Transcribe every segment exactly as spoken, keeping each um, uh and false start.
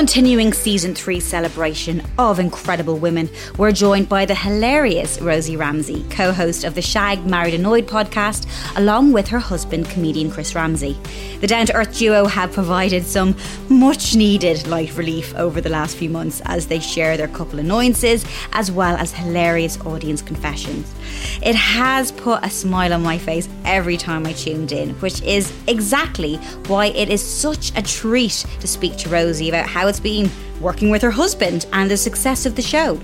continuing season three celebration of Incredible Women, we're joined by the hilarious Rosie Ramsey, co-host of the Shagged, Married Annoyed podcast, along with her husband, comedian Chris Ramsey. The down-to-earth duo have provided some much-needed life relief over the last few months as they share their couple annoyances, as well as hilarious audience confessions. It has put a smile on my face every time I tuned in, which is exactly why it is such a treat to speak to Rosie about how it's been working with her husband and the success of the show.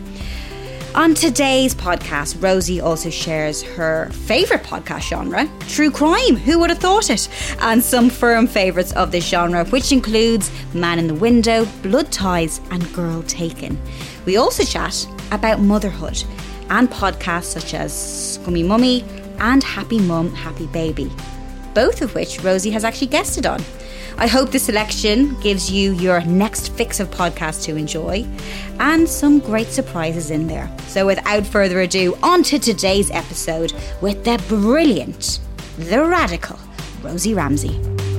On today's podcast, Rosie also shares her favourite podcast genre, true crime, who would have thought it? And some firm favourites of this genre, which includes Man in the Window, Blood Ties and Girl Taken. We also chat about motherhood and podcasts such as Scummy Mummy and Happy Mum, Happy Baby, both of which Rosie has actually guested on. I hope the selection gives you your next fix of podcasts to enjoy and some great surprises in there. So without further ado, on to today's episode with the brilliant, the radical Rosie Ramsey.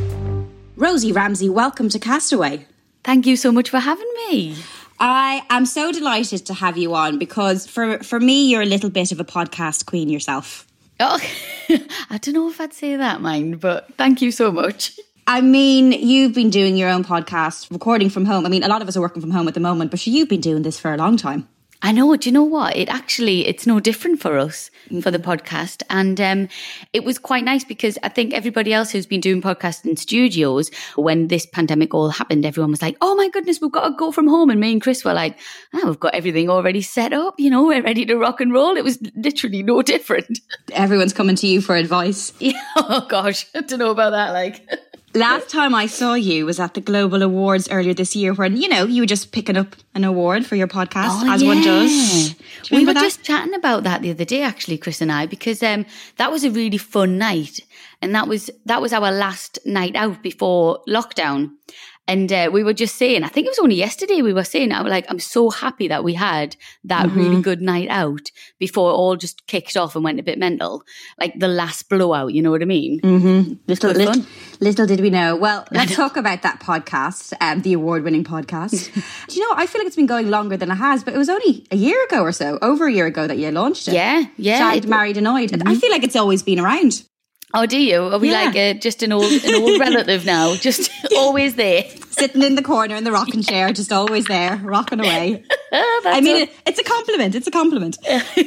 Rosie Ramsey, welcome to Castaway. Thank you so much for having me. I am so delighted to have you on because for, for me, you're a little bit of a podcast queen yourself. Oh, I don't know if I'd say that, mine, but thank you so much. I mean, you've been doing your own podcast, recording from home. I mean, a lot of us are working from home at the moment, but you've been doing this for a long time. I know. Do you know what? It actually, it's no different for us for the podcast. And um, it was quite nice because I think everybody else who's been doing podcasts in studios, when this pandemic all happened, everyone was like, oh my goodness, we've got to go from home. And me and Chris were like, oh, we've got everything already set up. You know, we're ready to rock and roll. It was literally no different. Everyone's coming to you for advice. Yeah. Oh gosh, I don't know about that. Like... Last time I saw you was at the Global Awards earlier this year when, you know, you were just picking up an award for your podcast, oh, as yeah. one does. Do we were that? just chatting about that the other day, actually, Chris and I, because um, that was a really fun night. And that was that was our last night out before lockdown. And uh, we were just saying, I think it was only yesterday we were saying, I was like, I'm so happy that we had that mm-hmm. really good night out before it all just kicked off and went a bit mental. Like the last blowout, you know what I mean? Mm-hmm. Little, little, little did we know. Well, let's talk about that podcast, um, the award-winning podcast. Do you know, I feel like it's been going longer than it has, but it was only a year ago or so, over a year ago that you launched it. Yeah, yeah. Shagged, Married, Annoyed. Mm-hmm. I feel like it's always been around. Oh, do you? Are we yeah. like a, just an old an old relative now? Just always there. Sitting in the corner in the rocking chair, just always there, rocking away. I mean, it, it's a compliment. It's a compliment.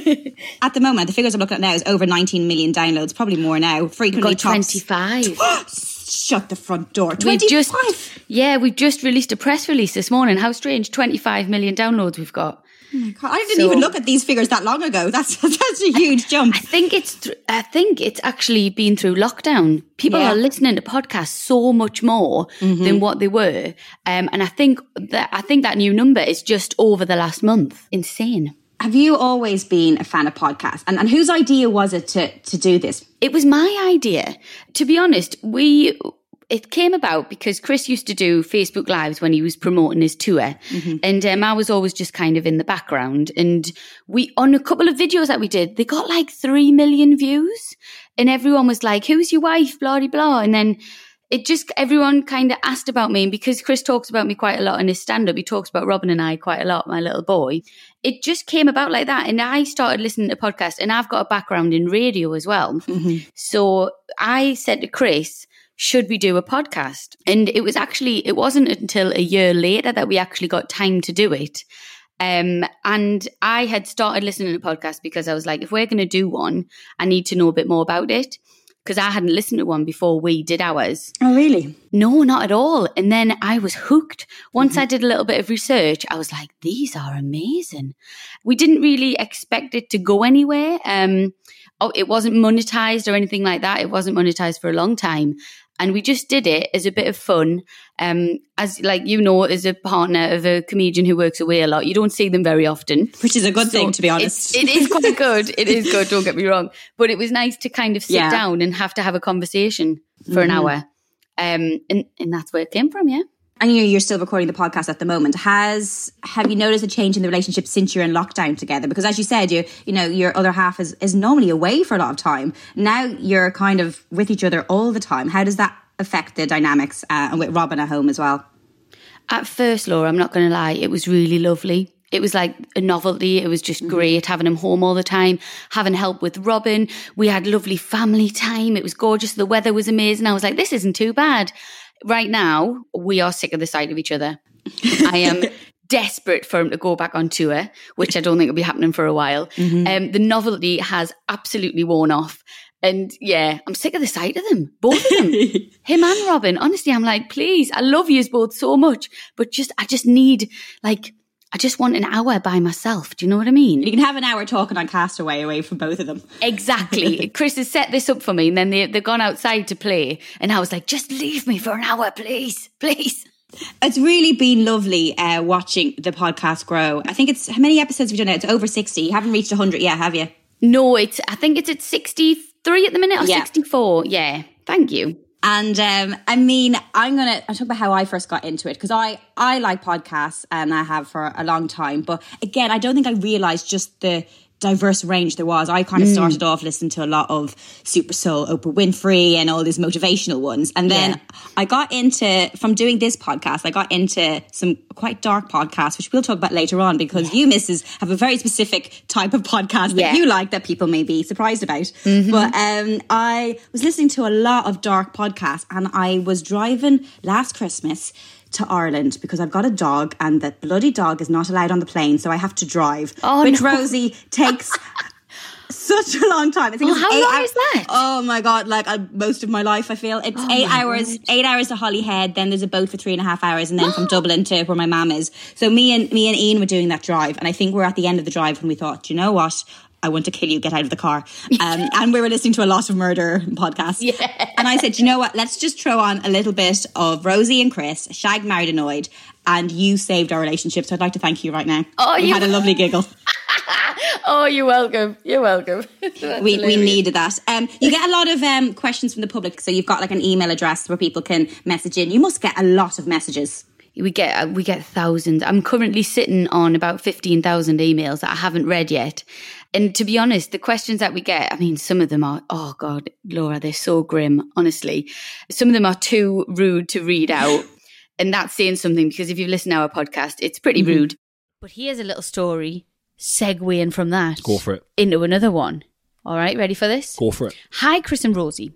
At the moment, the figures I'm looking at now is over nineteen million downloads, probably more now. Frequently got twenty-five. Shut the front door. twenty-five. We've just, yeah, we've just released a press release this morning. How strange. twenty-five million downloads we've got. Oh my God. I didn't so, even look at these figures that long ago. That's that's a huge jump. I think it's th- I think it's actually been through lockdown. People yeah. are listening to podcasts so much more mm-hmm. than what they were, um, and I think that I think that new number is just over the last month. Insane. Have you always been a fan of podcasts? And and whose idea was it to to do this? It was my idea. To be honest, we. It came about because Chris used to do Facebook Lives when he was promoting his tour. Mm-hmm. And um, I was always just kind of in the background. And we, on a couple of videos that we did, they got like three million views. And everyone was like, who's your wife? Blah, blah, blah. And then it just, everyone kind of asked about me. And because Chris talks about me quite a lot in his stand-up, he talks about Robin and I quite a lot, my little boy. It just came about like that. And I started listening to podcasts. And I've got a background in radio as well. Mm-hmm. So I said to Chris, should we do a podcast? And it was actually, it wasn't until a year later that we actually got time to do it. Um, and I had started listening to podcasts because I was like, if we're going to do one, I need to know a bit more about it. Because I hadn't listened to one before we did ours. Oh, really? No, not at all. And then I was hooked. Once mm-hmm. I did a little bit of research, I was like, these are amazing. We didn't really expect it to go anywhere. Um, oh, it wasn't monetized or anything like that. It wasn't monetized for a long time. And we just did it as a bit of fun. Um, as like, you know, as a partner of a comedian who works away a lot, you don't see them very often. Which is a good so thing, to be honest. It, it is quite good. It is good. Don't get me wrong. But it was nice to kind of sit yeah. down and have to have a conversation for mm-hmm. an hour. Um, and, and that's where it came from, yeah. And you know, you're still recording the podcast at the moment. Has have you noticed a change in the relationship since you're in lockdown together? Because as you said, you you know, your other half is, is normally away for a lot of time. Now you're kind of with each other all the time. How does that affect the dynamics uh, and with Robin at home as well? At first, Laura, I'm not going to lie, it was really lovely. It was like a novelty. It was just mm-hmm. great having him home all the time, having help with Robin. We had lovely family time. It was gorgeous. The weather was amazing. I was like, this isn't too bad. Right now, we are sick of the sight of each other. I am desperate for him to go back on tour, which I don't think will be happening for a while. Mm-hmm. Um, the novelty has absolutely worn off. And yeah, I'm sick of the sight of them, both of them, him and Robin. Honestly, I'm like, please, I love yous both so much, but just, I just need like, I just want an hour by myself. Do you know what I mean? You can have an hour talking on Castaway away from both of them. Exactly. Chris has set this up for me and then they, they've gone outside to play. And I was like, just leave me for an hour, please, please. It's really been lovely uh, watching the podcast grow. I think it's, how many episodes have we done now? It's over sixty. You haven't reached one hundred yet, have you? No, it's. I think it's at sixty-three at the minute or yeah. sixty-four. Yeah, thank you. And um, I mean, I'm going to I'll talk about how I first got into it because I, I like podcasts and I have for a long time. But again, I don't think I realised just the diverse range there was. I kind of started mm. off listening to a lot of Super Soul, Oprah Winfrey and all these motivational ones. And then yeah. I got into, from doing this podcast, I got into some quite dark podcasts, which we'll talk about later on because yeah. you missus have a very specific type of podcast that yeah. you like that people may be surprised about. Mm-hmm. But um, I was listening to a lot of dark podcasts and I was driving last Christmas to Ireland because I've got a dog and that bloody dog is not allowed on the plane, so I have to drive. Oh, which no. Rosie takes such a long time. I think oh, it's how eight long hours. is that? Oh my God, like I, most of my life I feel. It's oh eight hours, God. eight hours to Holyhead, then there's a boat for three and a half hours and then from Dublin to where my mum is. So me and me and Ian were doing that drive and I think we're at the end of the drive when we thought, you know what? I want to kill you, get out of the car. Um, and we were listening to a lot of murder podcasts. Yeah. And I said, you know what, let's just throw on a little bit of Rosie and Chris, Shag, Married, Annoyed, and you saved our relationship. So I'd like to thank you right now. Oh, we you had a lovely giggle. Oh, you're welcome. You're welcome. we we needed that. Um, you get a lot of um, questions from the public. So you've got like an email address where people can message in. You must get a lot of messages. We get we get thousands. I'm currently sitting on about fifteen thousand emails that I haven't read yet. And to be honest, the questions that we get, I mean, some of them are, oh God, Laura, they're so grim, honestly. Some of them are too rude to read out. And that's saying something because if you've listened to our podcast, it's pretty mm-hmm. rude. But here's a little story segueing from that. Go for it. Into another one. All right, ready for this? Go for it. Hi, Chris and Rosie.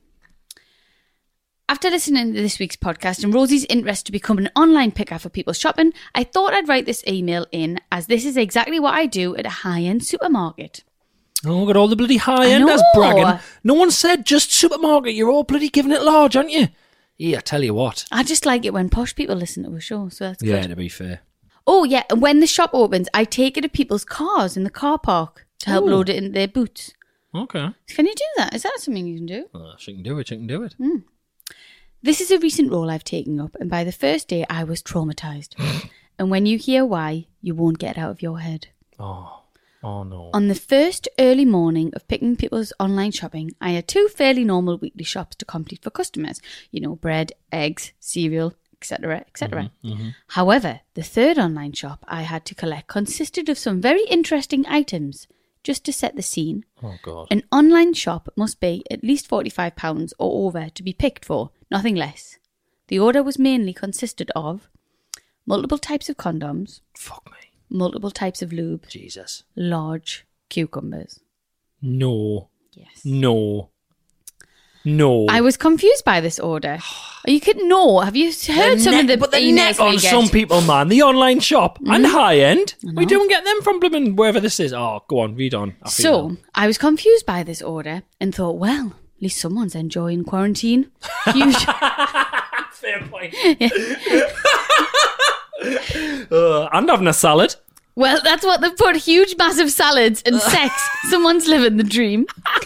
After listening to this week's podcast and Rosie's interest to become an online picker for people's shopping, I thought I'd write this email in as this is exactly what I do at a high-end supermarket. Oh, got all the bloody high-end, that's bragging. No one said just supermarket, you're all bloody giving it large, aren't you? Yeah, I tell you what. I just like it when posh people listen to a show, so that's yeah, good. To be fair. Oh, yeah, and when the shop opens, I take it to people's cars in the car park to help Ooh. load it in their boots. Okay. Can you do that? Is that something you can do? Well, she can do it, she can do it. Mm. This is a recent role I've taken up, and by the first day, I was traumatised. And when you hear why, you won't get it out of your head. Oh, oh no. On the first early morning of picking people's online shopping, I had two fairly normal weekly shops to complete for customers. You know, bread, eggs, cereal, et cetera, et cetera. Mm-hmm, mm-hmm. However, the third online shop I had to collect consisted of some very interesting items. Just to set the scene, oh God. An online shop must be at least forty-five pounds or over to be picked for, nothing less. The order was mainly consisted of multiple types of condoms. Fuck me. Multiple types of lube. Jesus. Large cucumbers. No. Yes. No. No. I was confused by this order. Are you kidding? No. Have you heard the some net, of the But the emails net on we get? some people, man. The online shop mm. and high end. We don't get them from blooming wherever this is. Oh, go on, read on. I so, that. I was confused by this order and thought, well, at least someone's enjoying quarantine. Huge. Fair point. uh, and having a salad. Well, that's what they put. Huge, massive salads and sex. Someone's living the dream.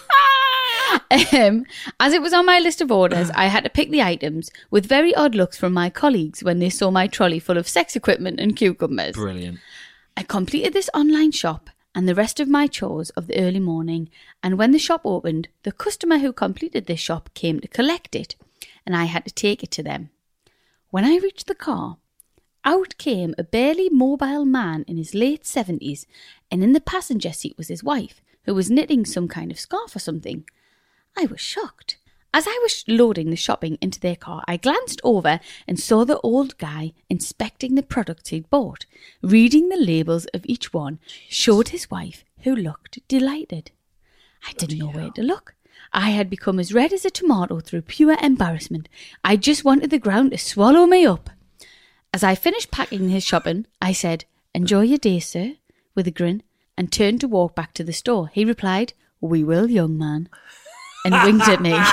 Um, as it was on my list of orders, I had to pick the items with very odd looks from my colleagues when they saw my trolley full of sex equipment and cucumbers. Brilliant. I completed this online shop and the rest of my chores of the early morning, and when the shop opened, the customer who completed this shop came to collect it, and I had to take it to them. When I reached the car, out came a barely mobile man in his late seventies, and in the passenger seat was his wife, who was knitting some kind of scarf or something. I was shocked. As I was loading the shopping into their car, I glanced over and saw the old guy inspecting the products he'd bought. Reading the labels of each one showed his wife, who looked delighted. I didn't know where to look. I had become as red as a tomato through pure embarrassment. I just wanted the ground to swallow me up. As I finished packing his shopping, I said, "Enjoy your day, sir," with a grin, and turned to walk back to the store. He replied, "We will, young man," and winked at me.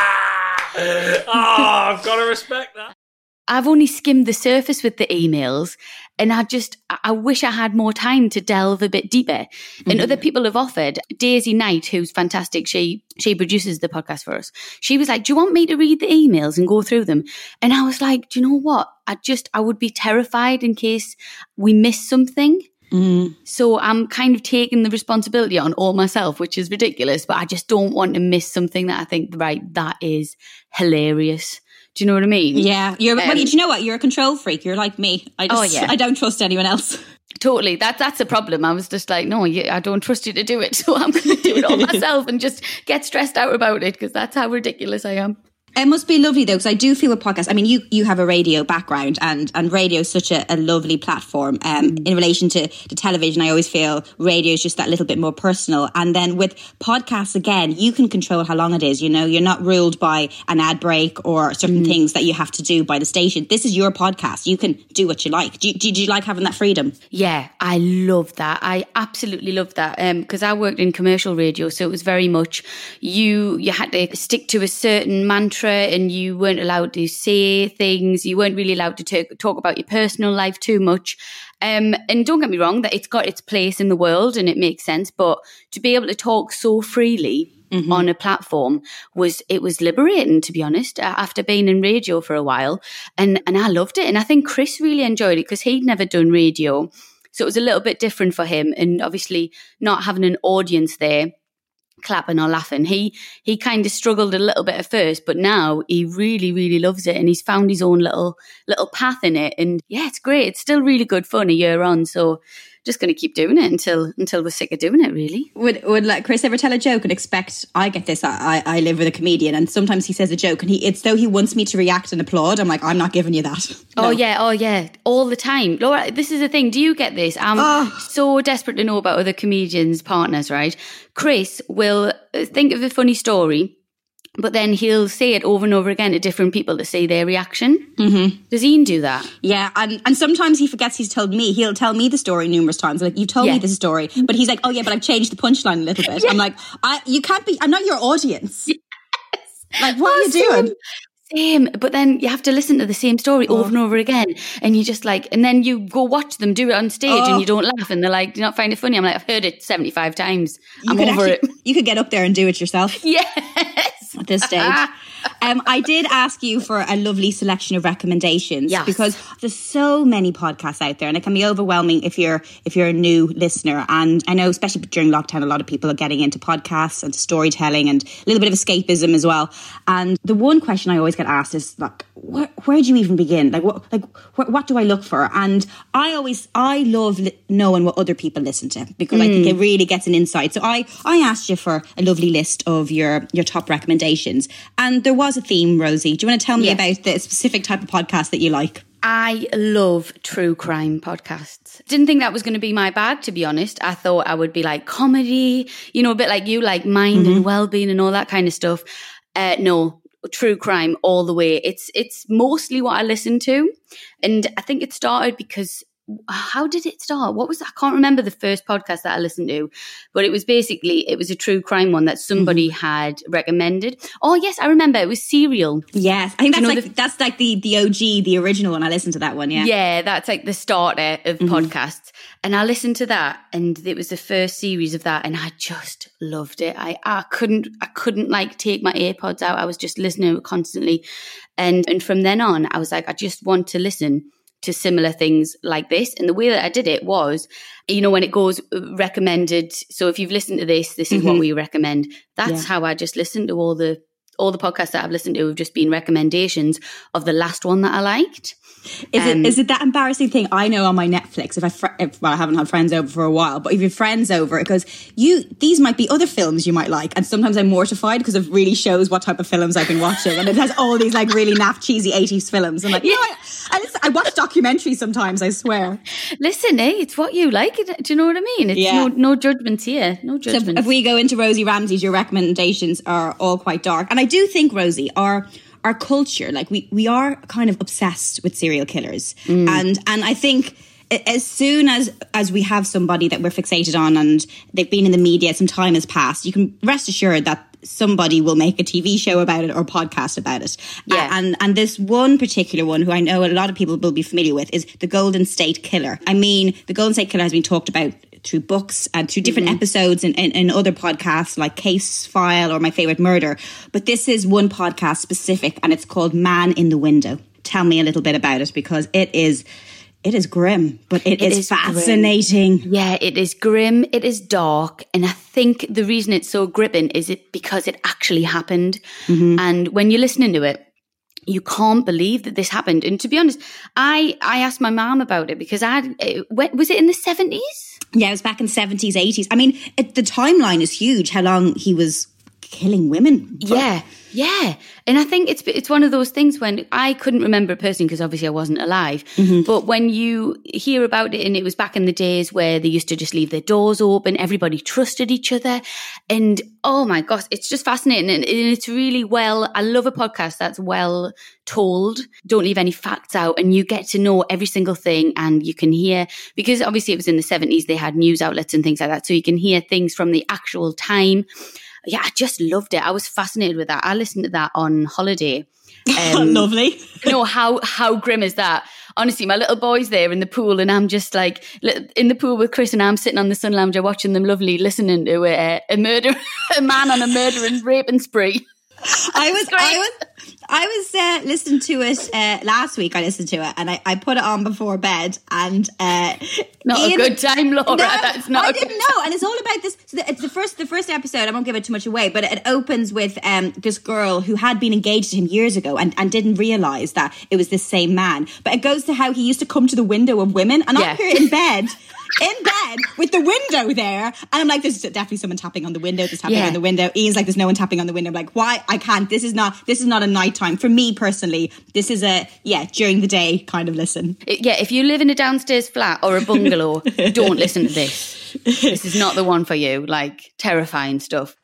Oh, I've got to respect that. I've only skimmed the surface with the emails, and I just, I wish I had more time to delve a bit deeper. Mm-hmm. And other people have offered. Daisy Knight, who's fantastic, she she produces the podcast for us. She was like, "Do you want me to read the emails and go through them?" And I was like, "Do you know what? I just, I would be terrified in case we miss something." Mm. So I'm kind of taking the responsibility on all myself, which is ridiculous, but I just don't want to miss something that I think, right, that is hilarious. Do you know what I mean? Yeah. You're, um, well, you know what? You're a control freak. You're like me. I just, oh, yeah. I don't trust anyone else. Totally. That, that's a problem. I was just like, no, I don't trust you to do it. So I'm going to do it all myself and just get stressed out about it because that's how ridiculous I am. It must be lovely though, because I do feel with podcasts, I mean, you, you have a radio background and, and radio is such a, a lovely platform. Um, mm. In relation to, to television, I always feel radio is just that little bit more personal. And then with podcasts, again, you can control how long it is. You know, you're not ruled by an ad break or certain mm. things that you have to do by the station. This is your podcast. You can do what you like. Do, do, do you like having that freedom? Yeah, I love that. I absolutely love that. Um, because I worked in commercial radio, so it was very much you, you had to stick to a certain mantra. And you weren't allowed to say things. You weren't really allowed to t- talk about your personal life too much. Um, and don't get me wrong, that it's got its place in the world and it makes sense. But to be able to talk so freely mm-hmm. on a platform was, it was liberating, to be honest, after being in radio for a while. And, and I loved it. And I think Chris really enjoyed it because he'd never done radio. So it was a little bit different for him. And obviously not having an audience there clapping or laughing. He he kind of struggled a little bit at first, but now he really, really loves it and he's found his own little little path in it. And yeah, it's great. It's still really good fun a year on. So just going to keep doing it until until we're sick of doing it, really. Would would like Chris ever tell a joke and expect, I get this, I, I live with a comedian and sometimes he says a joke and he it's though he wants me to react and applaud. I'm like, I'm not giving you that. No. Oh yeah, oh yeah, all the time. Laura, this is the thing. Do you get this? I'm oh. so desperate to know about other comedians' partners, right? Chris will think of a funny story, but then he'll say it over and over again to different people to see their reaction. Mm-hmm. Does Ian do that? Yeah, and, and sometimes he forgets he's told me. He'll tell me the story numerous times. Like, you've told yeah. me this story. But he's like, oh yeah, but I've changed the punchline a little bit. Yeah. I'm like, I, you can't be, I'm not your audience. Yes. Like, what oh, are you same. doing? Same, but then you have to listen to the same story oh. over and over again. And you just like, and then you go watch them do it on stage oh. and you don't laugh and they're like, do you not find it funny? I'm like, I've heard it seventy-five times. You I'm over actually, it. You could get up there and do it yourself. Yes. At this stage. Um, I did ask you for a lovely selection of recommendations yes. because there's so many podcasts out there and it can be overwhelming if you're if you're a new listener. And I know especially during lockdown, a lot of people are getting into podcasts and storytelling and a little bit of escapism as well. And the one question I always get asked is like, where, where do you even begin? Like, what like wh- what do I look for? And I always, I love li- knowing what other people listen to because mm. I think it really gets an insight. So I, I asked you for a lovely list of your, your top recommendations. And there was a theme, Rosie. Do you want to tell me yeah. about the specific type of podcast that you like? I love true crime podcasts. Didn't think that was going to be my bag, to be honest. I thought I would be like comedy, you know, a bit like you, like mind mm-hmm. and well-being and all that kind of stuff. Uh, no, true crime all the way. It's it's mostly what I listen to. And I think it started because how did it start? What was that? I can't remember the first podcast that I listened to, but it was basically, it was a true crime one that somebody mm-hmm. had recommended. Oh yes, I remember. It was Serial. Yes, I think that's like the, that's like the the O G, the original one. I listened to that one. Yeah, yeah, that's like the starter of mm-hmm. podcasts, and I listened to that, and it was the first series of that, and I just loved it. I I couldn't I couldn't like take my AirPods out. I was just listening constantly, and and from then on, I was like, I just want to listen to similar things like this. And the way that I did it was, you know, when it goes recommended, so if you've listened to this, this is mm-hmm. what we recommend. That's yeah. how I just listened to all the all the podcasts that I've listened to have just been recommendations of the last one that I liked. Is um, it is it that embarrassing thing I know on my Netflix? If I fr- if, well, I haven't had friends over for a while, but if your friends over, it goes, you these might be other films you might like, and sometimes I'm mortified because it really shows what type of films I've been watching, and it has all these like really naff cheesy eighties films. I'm like, yeah, no, I, I, listen, I watch documentaries sometimes. I swear. Listen, eh, it's what you like. Do you know what I mean? It's yeah. no no judgments here. No judgments. So if we go into Rosie Ramsey's, your recommendations are all quite dark, and I do think, Rosie, our our culture, like we we are kind of obsessed with serial killers, mm. and and I think as soon as as we have somebody that we're fixated on and they've been in the media, some time has passed, you can rest assured that somebody will make a T V show about it or podcast about it. Yeah. Uh, and and this one particular one, who I know a lot of people will be familiar with, is the Golden State Killer. I mean, the Golden State Killer has been talked about through books and through different mm-hmm. episodes in, in, in other podcasts like Case File or My Favorite Murder. But this is one podcast specific, and it's called Man in the Window. Tell me a little bit about it, because it is it is grim, but it, it is, is fascinating. Grim. Yeah, it is grim. It is dark. And I think the reason it's so gripping is it because it actually happened. Mm-hmm. And when you're listening to it, you can't believe that this happened. And to be honest, I, I asked my mum about it because I had, was it in the seventies? Yeah, it was back in the seventies, eighties. I mean, it, the timeline is huge, how long he was killing women. Yeah, yeah. And I think it's it's one of those things when I couldn't remember a person because obviously I wasn't alive. Mm-hmm. But when you hear about it, and it was back in the days where they used to just leave their doors open, everybody trusted each other. And oh my gosh, it's just fascinating. And it's really well, I love a podcast that's well told. Don't leave any facts out, and you get to know every single thing, and you can hear, because obviously it was in the seventies, they had news outlets and things like that. So you can hear things from the actual time. Yeah, I just loved it. I was fascinated with that. I listened to that on holiday. Um, Lovely. You know, how, how grim is that? Honestly, my little boy's there in the pool, and I'm just like in the pool with Chris, and I'm sitting on the sun lounger watching them lovely, listening to a, a murder, a man on a murder and rape and spree. I was, I was, I was uh, listening to it uh, last week. I listened to it, and I, I put it on before bed. And uh, not Ian, a good time, Laura. No, That's not. I a didn't good know, time. and it's all about this. So the, it's the first, the first episode. I won't give it too much away, but it opens with um, this girl who had been engaged to him years ago, and, and didn't realize that it was this same man. But it goes to how he used to come to the window of women, and yeah. I'm here in bed. In bed with the window there, and I'm like, there's definitely someone tapping on the window. There's tapping yeah. on the window. Ian's like, there's no one tapping on the window. I'm like, why? I can't. This is not. This is not a nighttime for me personally. This is a yeah during the day kind of listen. Yeah, if you live in a downstairs flat or a bungalow, don't listen to this. This is not the one for you. Like terrifying stuff.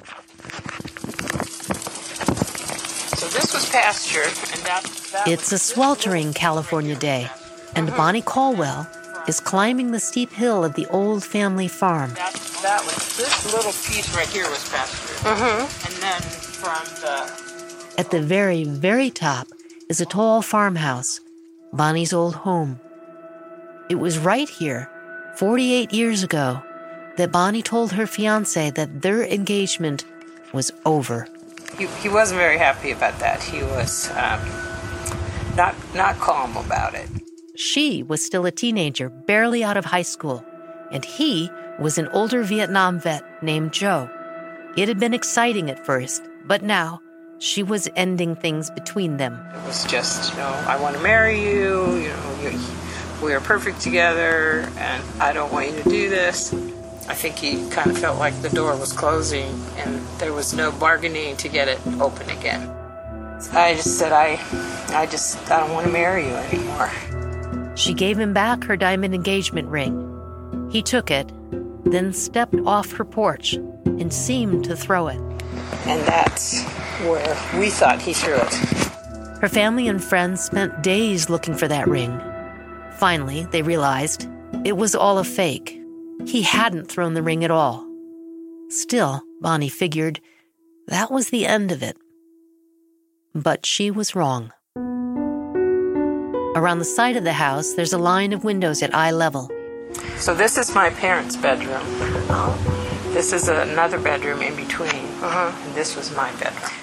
So this was pasture, and that. that it's a sweltering California day, and Bonnie Caldwell is climbing the steep hill of the old family farm. That, that was, this little piece right here was pasture. Mm-hmm. And then from the... At the very, very top is a tall farmhouse, Bonnie's old home. It was right here, forty-eight years ago, that Bonnie told her fiancé that their engagement was over. He, he wasn't very happy about that. He was um, not not calm about it. She was still a teenager, barely out of high school, and he was an older Vietnam vet named Joe. It had been exciting at first, but now she was ending things between them. It was just, you know, I want to marry you, you know, you, we are perfect together, and I don't want you to do this. I think he kind of felt like the door was closing, and there was no bargaining to get it open again. I just said, I, I just, I don't want to marry you anymore. She gave him back her diamond engagement ring. He took it, then stepped off her porch and seemed to throw it. And that's where we thought he threw it. Her family and friends spent days looking for that ring. Finally, they realized it was all a fake. He hadn't thrown the ring at all. Still, Bonnie figured that was the end of it. But she was wrong. Around the side of the house, there's a line of windows at eye level. So this is my parents' bedroom. This is another bedroom in between. Uh-huh. And this was my bedroom.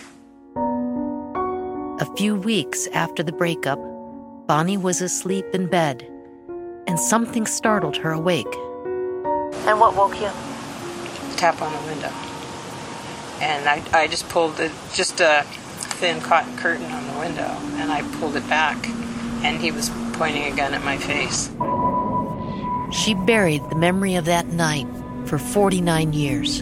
A few weeks after the breakup, Bonnie was asleep in bed, and something startled her awake. And what woke you? Tap on the window. and I, I just pulled the, just a thin cotton curtain on the window, and I pulled it back, and he was pointing a gun at my face. She buried the memory of that night for forty-nine years,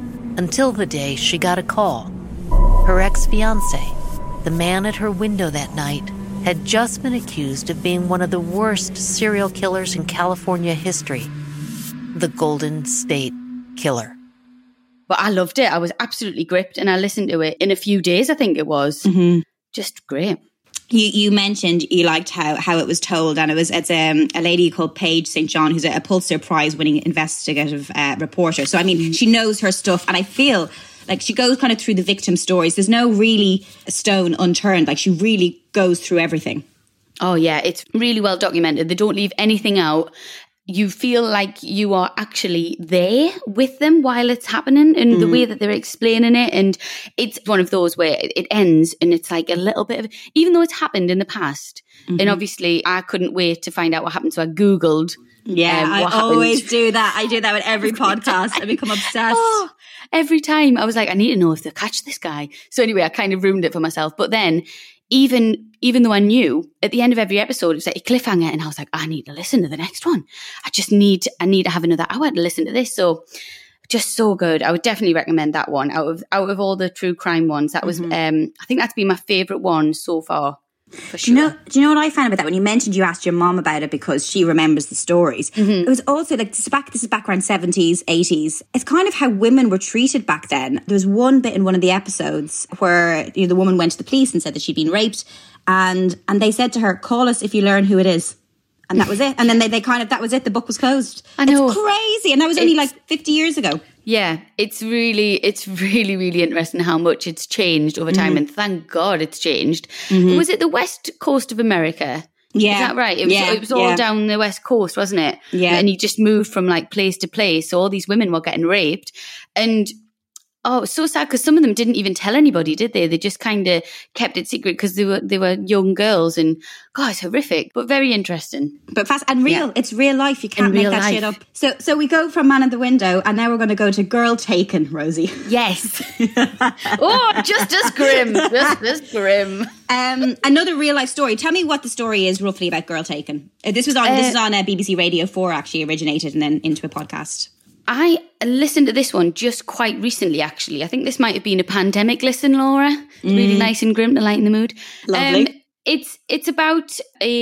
until the day she got a call. Her ex-fiancé, the man at her window that night, had just been accused of being one of the worst serial killers in California history, the Golden State Killer. But I loved it. I was absolutely gripped, and I listened to it in a few days, I think it was. Mm-hmm. Just great. You you mentioned you liked how, how it was told, and it was it's um, a lady called Paige Saint John, who's a, a Pulitzer Prize-winning investigative uh, reporter. So, I mean, mm-hmm. she knows her stuff, and I feel like she goes kind of through the victim stories. There's no really stone unturned. Like, she really goes through everything. Oh, yeah. It's really well documented. They don't leave anything out. You feel like you are actually there with them while it's happening, and mm. the way that they're explaining it. And it's one of those where it ends and it's like a little bit of, even though it's happened in the past. Mm-hmm. And obviously I couldn't wait to find out what happened. So I Googled. Yeah, um, what I happened. Always do that. I do that with every podcast. I become obsessed. Oh, every time I was like, I need to know if they catch this guy. So anyway, I kind of ruined it for myself. But then even even though I knew at the end of every episode, it was like a cliffhanger, and I was like, I need to listen to the next one. I just need, I need to have another hour to listen to this. So just so good. I would definitely recommend that one out of, out of all the true crime ones. That was, mm-hmm. um, I think that's been my favorite one so far. For sure. Do you know, do you know what I found about that? When you mentioned you asked your mom about it because she remembers the stories. Mm-hmm. It was also like, this is back, this is back around seventies, eighties. It's kind of how women were treated back then. There was one bit in one of the episodes where, you know, the woman went to the police and said that she'd been raped. And and they said to her, call us if you learn who it is. And that was it. And then they, they kind of, that was it. The book was closed. I know. It's crazy. And that was only it's, like fifty years ago. Yeah. It's really, it's really, really interesting how much it's changed over time. Mm-hmm. And thank God it's changed. Mm-hmm. Was it the West Coast of America? Yeah. Is that right? It was, yeah. it was all yeah. down the West Coast, wasn't it? Yeah. And he just moved from like place to place. So all these women were getting raped. And oh, it was so sad because some of them didn't even tell anybody, did they? They just kind of kept it secret because they were they were young girls, and God, it's horrific, but very interesting. But fast and real. Yeah. It's real life. You can't In make real that life. shit up. So so we go from Man in the Window, and now we're going to go to Girl Taken, Rosie. Yes. Oh, just as grim. Just as grim. Um, another real life story. Tell me what the story is roughly about Girl Taken. Uh, this was on uh, this was on uh, B B C Radio four, actually originated and then into a podcast. I listened to this one just quite recently, actually. I think this might have been a pandemic listen, Laura. It's mm. really nice and grim to lighten the mood. Lovely. Um, it's it's about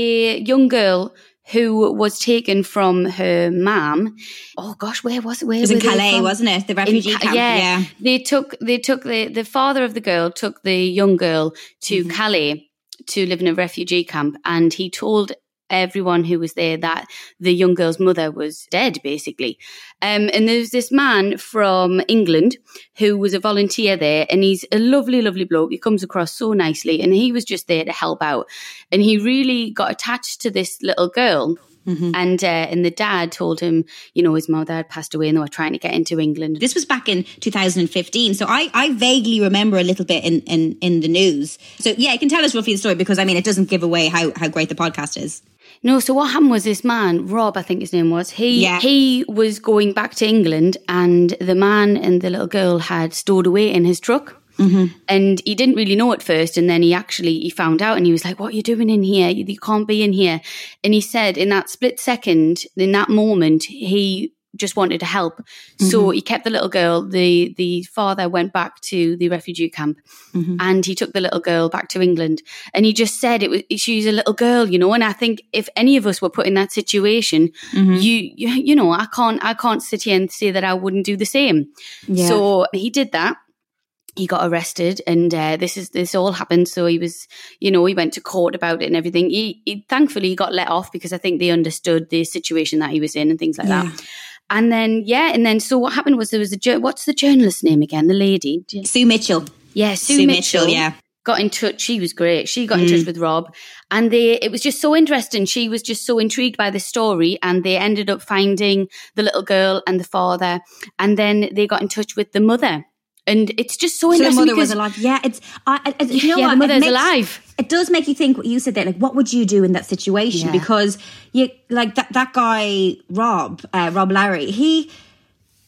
a young girl who was taken from her mum. Oh gosh, where was it? Where it was in Calais, from? wasn't it? The refugee in, camp. Yeah, yeah. They took they took the the father of the girl took the young girl to mm-hmm. Calais to live in a refugee camp, and he told everyone who was there that the young girl's mother was dead, basically. Um, and there's this man from England who was a volunteer there, and he's a lovely, lovely bloke. He comes across so nicely, and he was just there to help out. And he really got attached to this little girl. Mm-hmm. And uh, and the dad told him, you know, his mother had passed away and they were trying to get into England. This was back in two thousand fifteen. So I, I vaguely remember a little bit in, in, in the news. So yeah, you can tell us roughly the story because, I mean, it doesn't give away how, how great the podcast is. No, so what happened was this man, Rob, I think his name was, he yeah. he was going back to England, and the man and the little girl had stowed away in his truck. Mm-hmm. And he didn't really know at first, and then he actually he found out, and he was like, what are you doing in here? You, you can't be in here. And he said in that split second, in that moment, he just wanted to help. Mm-hmm. So he kept the little girl. The the father went back to the refugee camp, mm-hmm. and he took the little girl back to England. And he just said it was she's a little girl, you know. And I think if any of us were put in that situation, mm-hmm. you, you you know, I can't I can't sit here and say that I wouldn't do the same. Yeah. So he did that. He got arrested, and uh, this is this all happened. So he was, you know, he went to court about it and everything. He, he thankfully he got let off because I think they understood the situation that he was in and things like yeah. that. And then yeah, and then so what happened was there was a what's the journalist's name again? The lady, Sue Mitchell. Yeah, Sue, Sue Mitchell, Mitchell. Yeah, got in touch. She was great. She got mm. in touch with Rob, and they it was just so interesting. She was just so intrigued by the story, and they ended up finding the little girl and the father, and then they got in touch with the mother. And it's just so, so interesting. So the mother because, was alive. Yeah, it's. I, I, you know yeah, what? the mother it is makes, alive. It does make you think what you said there. Like, what would you do in that situation? Yeah. Because you like that that guy Rob, uh, Rob Larry. He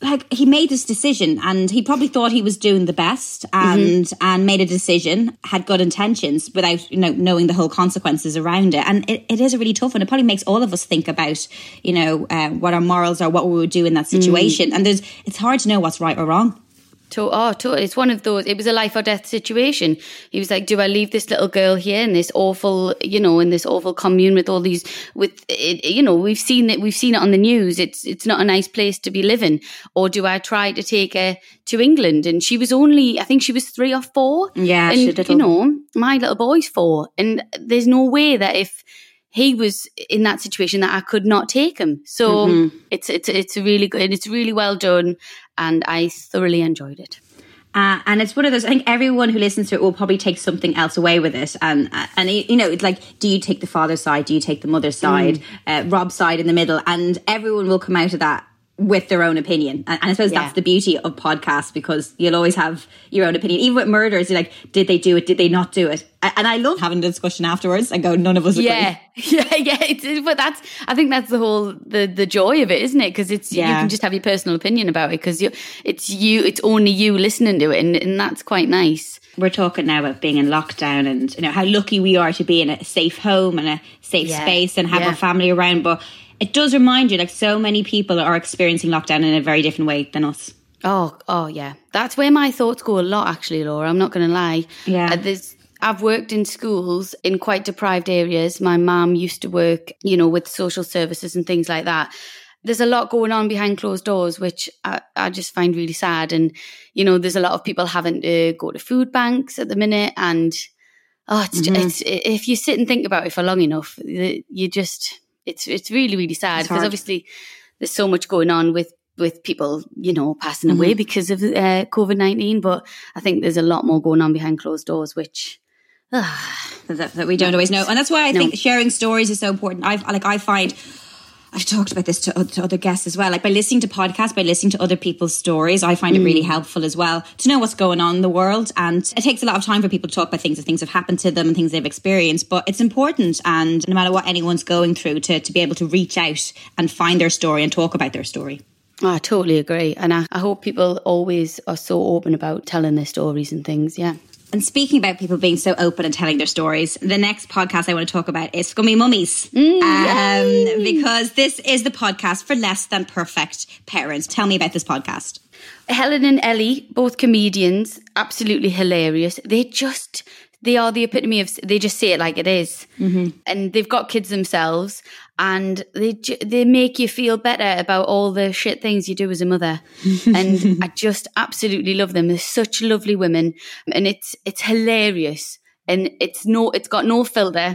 like he made this decision and he probably thought he was doing the best and mm-hmm. and made a decision, had good intentions without, you know, knowing the whole consequences around it. And it, it is a really tough one. It probably makes all of us think about, you know, uh, what our morals are, what we would do in that situation. Mm. And there's it's hard to know what's right or wrong. To, oh, totally. It's one of those, it was a life or death situation. He was like, do I leave this little girl here in this awful, you know, in this awful commune with all these, with, it, you know, we've seen it, we've seen it on the news. It's, it's not a nice place to be living. Or do I try to take her to England? And she was only, I think she was three or four. Yeah. And, you know, my little boy's four. And there's no way that if he was in that situation that I could not take him. So mm-hmm. it's, it's, it's really good. It's really well done. And I thoroughly enjoyed it. Uh, and it's one of those, I think everyone who listens to it will probably take something else away with it. And, and you know, it's like, do you take the father's side? Do you take the mother's side? Mm. Uh, Rob's side in the middle? And everyone will come out of that with their own opinion. And, and I suppose yeah. that's the beauty of podcasts, because you'll always have your own opinion. Even with murders, you're like, did they do it? Did they not do it? And I love having the discussion afterwards and go, none of us agree. Yeah, yeah, yeah. It's, but that's, I think that's the whole, the, the joy of it, isn't it? Because it's, yeah. you can just have your personal opinion about it, because you, it's you, it's only you listening to it. And, and that's quite nice. We're talking now about being in lockdown and, you know, how lucky we are to be in a safe home and a safe yeah. space and have yeah. our family around. But it does remind you, like, so many people are experiencing lockdown in a very different way than us. Oh, oh yeah. That's where my thoughts go a lot, actually, Laura. I'm not going to lie. Yeah. Uh, there's, I've worked in schools in quite deprived areas. My mum used to work, you know, with social services and things like that. There's a lot going on behind closed doors, which I, I just find really sad. And, you know, there's a lot of people having to go to food banks at the minute. And, oh, it's, mm-hmm. it's if you sit and think about it for long enough, you just... It's it's really, really sad, because obviously there's so much going on with, with people, you know, passing mm-hmm. away because of uh, COVID nineteen. But I think there's a lot more going on behind closed doors, which uh, that, that we don't always know. And that's why I no. think sharing stories is so important. I've like I find I've talked about this to, to other guests as well. Like by listening to podcasts, by listening to other people's stories, I find mm. it really helpful as well to know what's going on in the world. And it takes a lot of time for people to talk about things, and things have happened to them and things they've experienced. But it's important, and no matter what anyone's going through, to, to be able to reach out and find their story and talk about their story. Oh, I totally agree. And I, I hope people always are so open about telling their stories and things. Yeah. And speaking about people being so open and telling their stories, the next podcast I want to talk about is Scummy Mummies. Mm, um, because this is the podcast for less than perfect parents. Tell me about this podcast. Helen and Ellie, both comedians, absolutely hilarious. They just... They are the epitome of, they just say it like it is. Mm-hmm. And they've got kids themselves, and they they make you feel better about all the shit things you do as a mother. And I just absolutely love them. They're such lovely women, and it's it's hilarious, and it's no it's got no filter.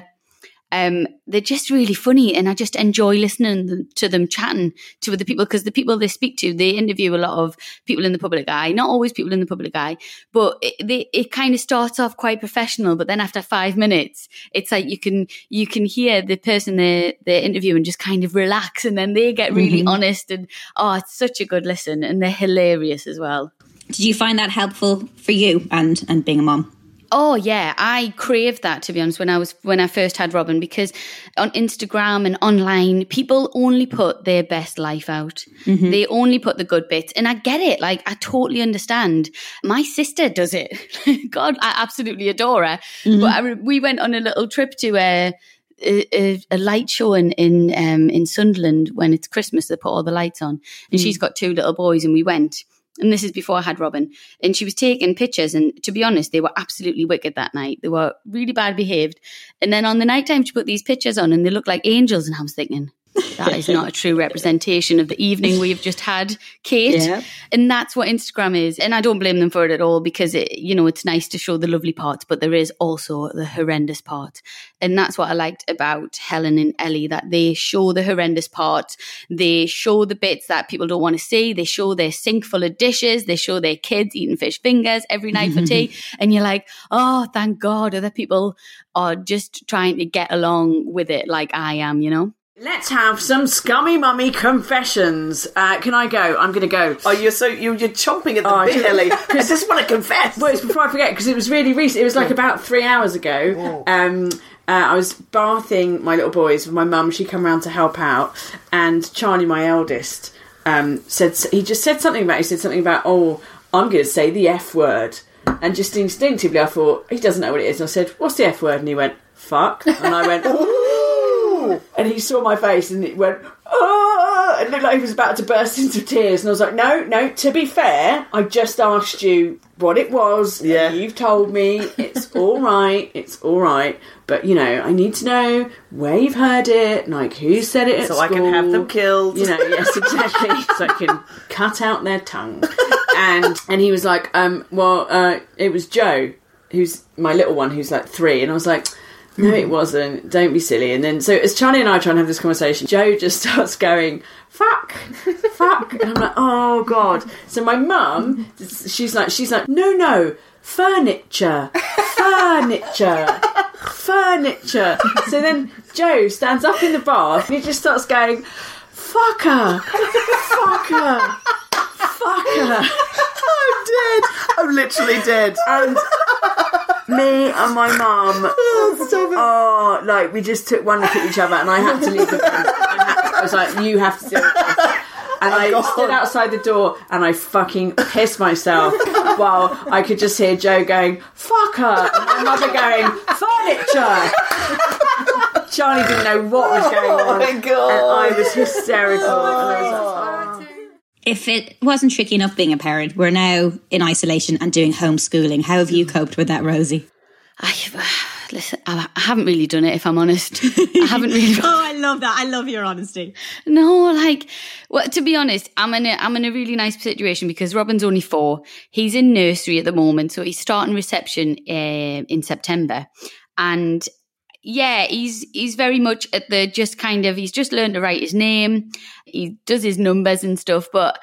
Um, they're just really funny, and I just enjoy listening to them chatting to other people, because the people they speak to, they interview a lot of people in the public eye, not always people in the public eye, but it, they, it kind of starts off quite professional, but then after five minutes, it's like you can you can hear the person they're, they're interviewing just kind of relax, and then they get really mm-hmm. honest, and oh, it's such a good listen, and they're hilarious as well. Did you find that helpful for you and, and being a mom? Oh yeah, I craved that, to be honest, when I was when I first had Robin, because on Instagram and online, people only put their best life out. Mm-hmm. They only put the good bits, and I get it. Like, I totally understand. My sister does it. God, I absolutely adore her. Mm-hmm. But I, we went on a little trip to a a, a light show in in, um, in Sunderland when it's Christmas. They put all the lights on, and mm-hmm. she's got two little boys, and we went. And this is before I had Robin. And she was taking pictures. And to be honest, they were absolutely wicked that night. They were really bad behaved. And then on the night time, she put these pictures on, and they looked like angels. And I was thinking, that is not a true representation of the evening we've just had, Kate. Yeah. And that's what Instagram is. And I don't blame them for it at all, because, it, you know, it's nice to show the lovely parts, but there is also the horrendous part. And that's what I liked about Helen and Ellie, that they show the horrendous part. They show the bits that people don't want to see. They show their sink full of dishes. They show their kids eating fish fingers every night for tea. And you're like, oh, thank God other people are just trying to get along with it like I am, you know? Let's have some Scummy Mummy confessions. Uh, can I go? I'm going to go. Oh, you're so you're, you're chomping at the oh, bit, Ellie. I just want to confess. Well, it's before I forget, because it was really recent. It was like about three hours ago. Um, uh, I was bathing my little boys with my mum. She come round to help out, and Charlie, my eldest, um, said he just said something about he said something about oh I'm going to say the F word, and just instinctively I thought he doesn't know what it is, and I said what's the F word, and he went fuck, and I went ooh, and he saw my face and he went oh, and it looked like he was about to burst into tears, and I was like no no to be fair I just asked you what it was, yeah. and you've told me it's all right, it's all right, but you know I need to know where you've heard it, like who said it at so school, I can have them killed, you know. Yes, exactly. So I can cut out their tongue. And and he was like, um, well, uh, it was Joe, who's my little one, who's like three, and I was like, no, it wasn't. Don't be silly. And then so as Charlie and I try and have this conversation, Joe just starts going, fuck, fuck, and I'm like, oh god. So my mum, she's like, she's like, no, no, furniture, furniture, furniture. So then Joe stands up in the bath and he just starts going, fucker, fucker, fucker. I'm dead. I'm literally dead. And me and my mum, oh, like we just took one look at each other, and I had to leave the room. I, had to, I was like, "You have to do it." And I God. stood outside the door, and I fucking pissed myself while I could just hear Joe going, "Fuck her," and my mother going, "Furniture." Charlie didn't know what was going on. Oh my God. And I was hysterical. Oh. And I was like, If it wasn't tricky enough being a parent, we're now in isolation and doing homeschooling. How have you coped with that, Rosie? I, listen, I haven't really done it, if I'm honest. I haven't really. Oh, I love that. I love your honesty. No, like, well, to be honest, I'm in a, I'm in a really nice situation because Robin's only four. He's in nursery at the moment, so he's starting reception uh, in September. And yeah, he's he's very much at the just kind of, he's just learned to write his name. He does his numbers and stuff. But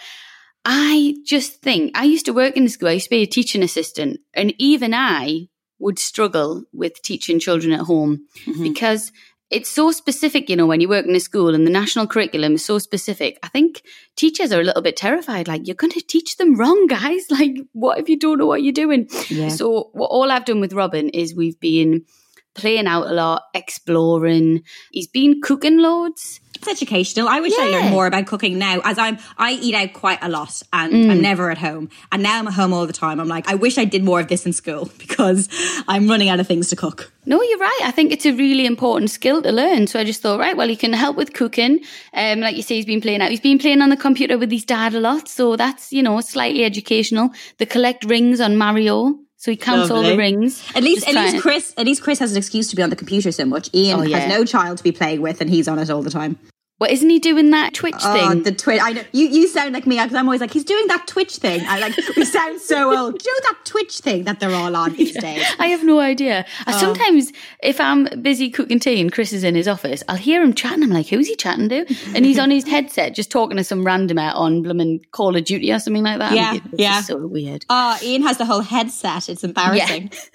I just think, I used to work in the school. I used to be a teaching assistant. And even I would struggle with teaching children at home mm-hmm. because it's so specific, you know, when you work in a school and the national curriculum is so specific. I think teachers are a little bit terrified. Like, you're going to teach them wrong, guys. Like, what if you don't know what you're doing? Yeah. So what all I've done with Robin is we've been playing out a lot, exploring. He's been cooking loads. It's educational. I wish yeah. I learned more about cooking now, as I'm I eat out quite a lot and Mm. I'm never at home. And now I'm at home all the time. I'm like, I wish I did more of this in school because I'm running out of things to cook. No, you're right. I think it's a really important skill to learn. So I just thought, right, well, he can help with cooking. Um, like you say, he's been playing out. He's been playing on the computer with his dad a lot. So that's, you know, slightly educational. The collect rings on Mario. So he counts Lovely. all the rings. At least, at least Chris, at least Chris has an excuse to be on the computer so much. Ian oh, yeah. has no child to be playing with, and he's on it all the time. Well, isn't he doing that Twitch oh, thing? the Twitch. I know you. You sound like me because I'm always like, he's doing that Twitch thing. I like. We sound so old. Do you know that Twitch thing that they're all on these yeah, days? I have no idea. Oh. Sometimes, if I'm busy cooking tea and Chris is in his office, I'll hear him chatting. I'm like, who's he chatting to? And he's on his headset, just talking to some randomer on blooming Call of Duty or something like that. Yeah, it's yeah. So weird. Oh, Ian has the whole headset. It's embarrassing. Yeah.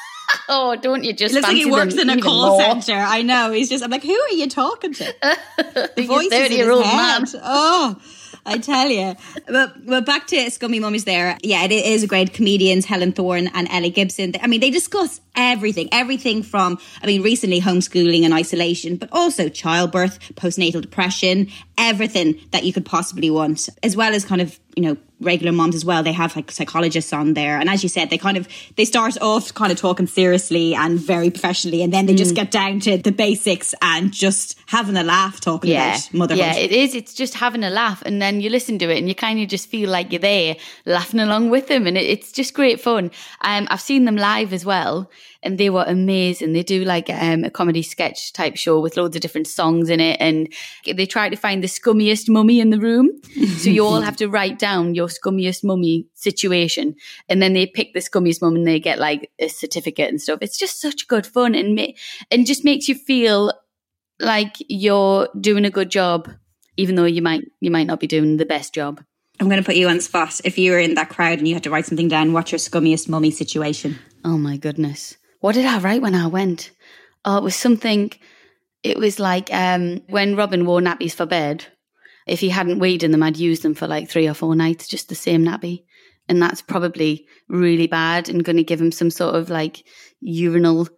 Oh, don't you just? It looks like he works in a call more. centre. I know. He's just. I'm like, who are you talking to? The voice is in his head. Man. Oh, I tell you. But, but back to Scummy Mummies there. Yeah, it is a great comedians, Helen Thorne and Ellie Gibson. I mean, they discuss everything. Everything from, I mean, recently homeschooling and isolation, but also childbirth, postnatal depression, everything that you could possibly want, as well as kind of, you know, regular moms as well. They have like psychologists on there. And as you said, they kind of, they start off kind of talking seriously and very professionally. And then they mm. just get down to the basics and just having a laugh talking yeah. about motherhood. Yeah, it is. It's just having a laugh. And then you listen to it and you kind of just feel like you're there laughing along with them. And it, it's just great fun. Um, I've seen them live as well. And they were amazing. They do like um, a comedy sketch type show with loads of different songs in it. And they try to find the scummiest mummy in the room. So you all have to write down your scummiest mummy situation. And then they pick the scummiest mum and they get like a certificate and stuff. It's just such good fun and, ma- and just makes you feel like you're doing a good job, even though you might you might not be doing the best job. I'm going to put you on the spot. If you were in that crowd and you had to write something down, what's your scummiest mummy situation? Oh my goodness. What did I write when I went? Oh, it was something, it was like um, when Robin wore nappies for bed, if he hadn't weighed in them, I'd use them for like three or four nights, just the same nappy. And that's probably really bad and going to give him some sort of like urinal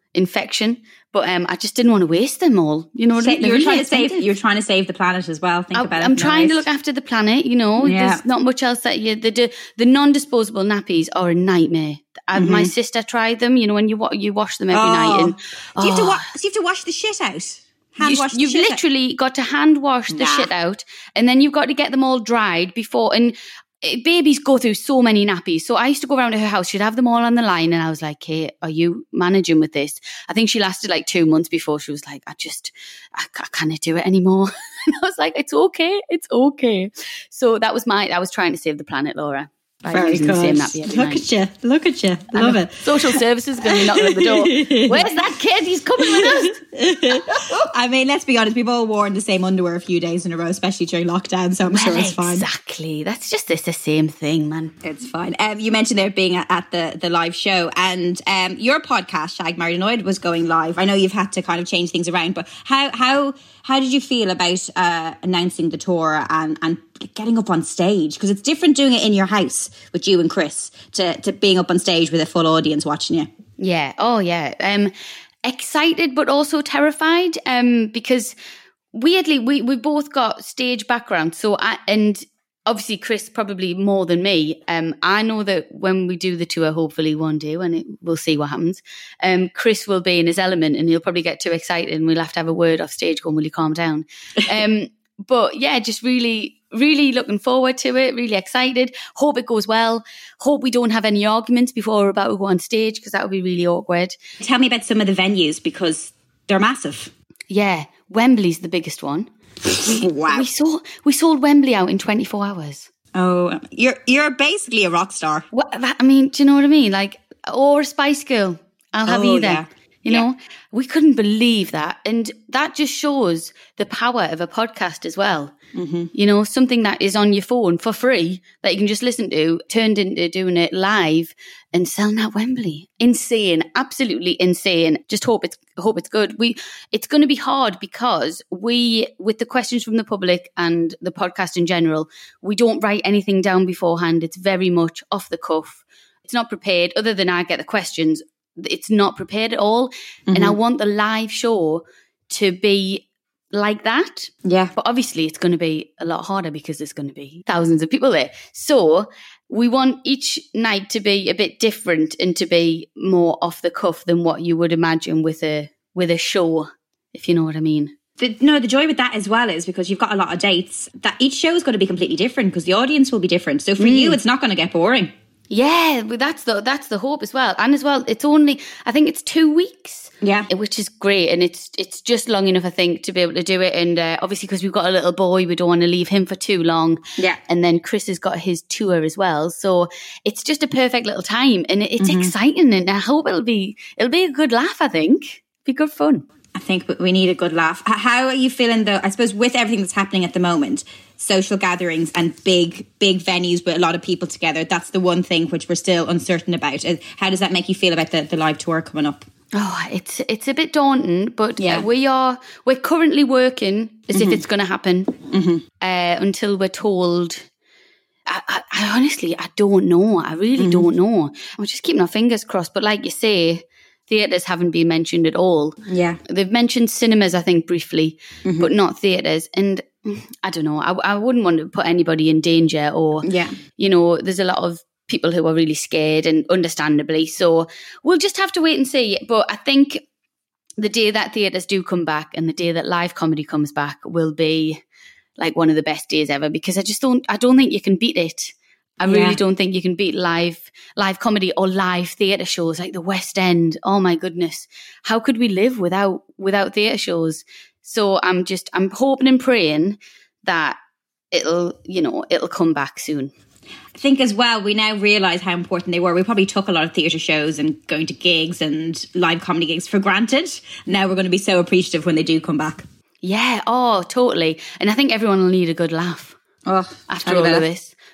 infection. But um, I just didn't want to waste them all. You know what I mean? You were Really trying to save. expensive. You were trying to save the planet as well. Think I, about it. I'm no trying to waste. look after the planet. You know, Yeah. there's not much else that you. The the non-disposable nappies are a nightmare. Uh, My sister tried them. You know, when you wa- you wash them every Oh. night, and Do you have to oh, wa- so you have to wash the shit out? Hand you, wash the you've shit out? literally got to hand wash the Nah. shit out, and then you've got to get them all dried before. And uh, babies go through so many nappies. So I used to go around to her house. She'd have them all on the line, and I was like, "Kate, are you managing with this?" I think she lasted like two months before she was like, "I just, I, I can't do it anymore." And I was like, "It's okay, it's okay." So that was my. I was trying to save the planet, Laura. By Very using good. the same nappy every Look night. at you. Look at you. Love it. Social services going to be knocking at the door. Where's that kid? He's coming with us. I mean, let's be honest. We've all worn the same underwear a few days in a row, especially during lockdown. So I'm sure Well, it's fine. exactly. That's just it's the same thing, man. It's fine. Um, you mentioned there being at, at the, the live show, and um, your podcast, Shag Married Annoyed, was going live. I know you've had to kind of change things around, but how how how did you feel about uh, announcing the tour and and getting up on stage? Because it's different doing it in your house with you and Chris to to being up on stage with a full audience watching you. Yeah. Oh, yeah. Um, excited, but also terrified. Um, because weirdly, we we both got stage background. So I and obviously Chris probably more than me. Um, I know that when we do the tour, hopefully one day, when it, we'll see what happens. Um, Chris will be in his element, and he'll probably get too excited, and we'll have to have a word off stage going, "Will you calm down?" Um, but yeah, just really. Really looking forward to it, really excited. Hope it goes well. Hope we don't have any arguments before we're about to go on stage, because that would be really awkward. Tell me about some of the venues, because they're massive. Yeah, Wembley's the biggest one. We, Wow. we sold we sold Wembley out in twenty-four hours. Oh, you're you're basically a rock star. What, that, I mean, do you know what I mean? Like, or a Spice Girl. I'll have Oh, either. yeah. You know, we couldn't believe that. And that just shows the power of a podcast as well. Mm-hmm. You know, something that is on your phone for free that you can just listen to, turned into doing it live and selling at Wembley. Insane. Absolutely insane. Just hope it's hope it's good. We it's going to be hard because we, with the questions from the public and the podcast in general, we don't write anything down beforehand. It's very much off the cuff. It's not prepared. Other than I get the questions, it's not prepared at all. Mm-hmm. And I want the live show to be like that. Yeah. But obviously it's going to be a lot harder because there's going to be thousands of people there. So we want each night to be a bit different and to be more off the cuff than what you would imagine with a with a show, if you know what I mean. The, no, the joy with that as well is because you've got a lot of dates, that each show is going to be completely different because the audience will be different. So for mm. you, it's not going to get boring. Yeah, well, that's the that's the hope as well. And as well, it's only, I think it's two weeks. Yeah. Which is great. And it's it's just long enough, I think, to be able to do it. And uh, obviously, because we've got a little boy, we don't want to leave him for too long. Yeah. And then Chris has got his tour as well. So it's just a perfect little time. And it's mm-hmm. exciting. And I hope it'll be, it'll be a good laugh, I think. Be good fun. I think we need a good laugh. How are you feeling, though, I suppose, with everything that's happening at the moment, social gatherings and big, big venues with a lot of people together, that's the one thing which we're still uncertain about. How does that make you feel about the, the live tour coming up? Oh, it's it's a bit daunting, but yeah. uh, we are, we're currently working as mm-hmm. if it's going to happen mm-hmm. uh, until we're told. I, I, I honestly, I don't know. I really mm-hmm. don't know. I'm just keeping our fingers crossed. But like you say, theatres haven't been mentioned at all. Yeah. They've mentioned cinemas, I think, briefly, mm-hmm. but not theatres. And I don't know, I, I wouldn't want to put anybody in danger or, yeah. you know, there's a lot of people who are really scared and understandably. So we'll just have to wait and see. But I think the day that theatres do come back and the day that live comedy comes back will be like one of the best days ever, because I just don't, I don't think you can beat it. I really yeah. don't think you can beat live live comedy or live theatre shows like the West End. Oh my goodness. How could we live without without theatre shows? So I'm just I'm hoping and praying that it'll, you know, it'll come back soon. I think as well, we now realise how important they were. We probably took a lot of theatre shows and going to gigs and live comedy gigs for granted. Now we're going to be so appreciative when they do come back. Yeah, oh, totally. And I think everyone will need a good laugh oh, after all of this.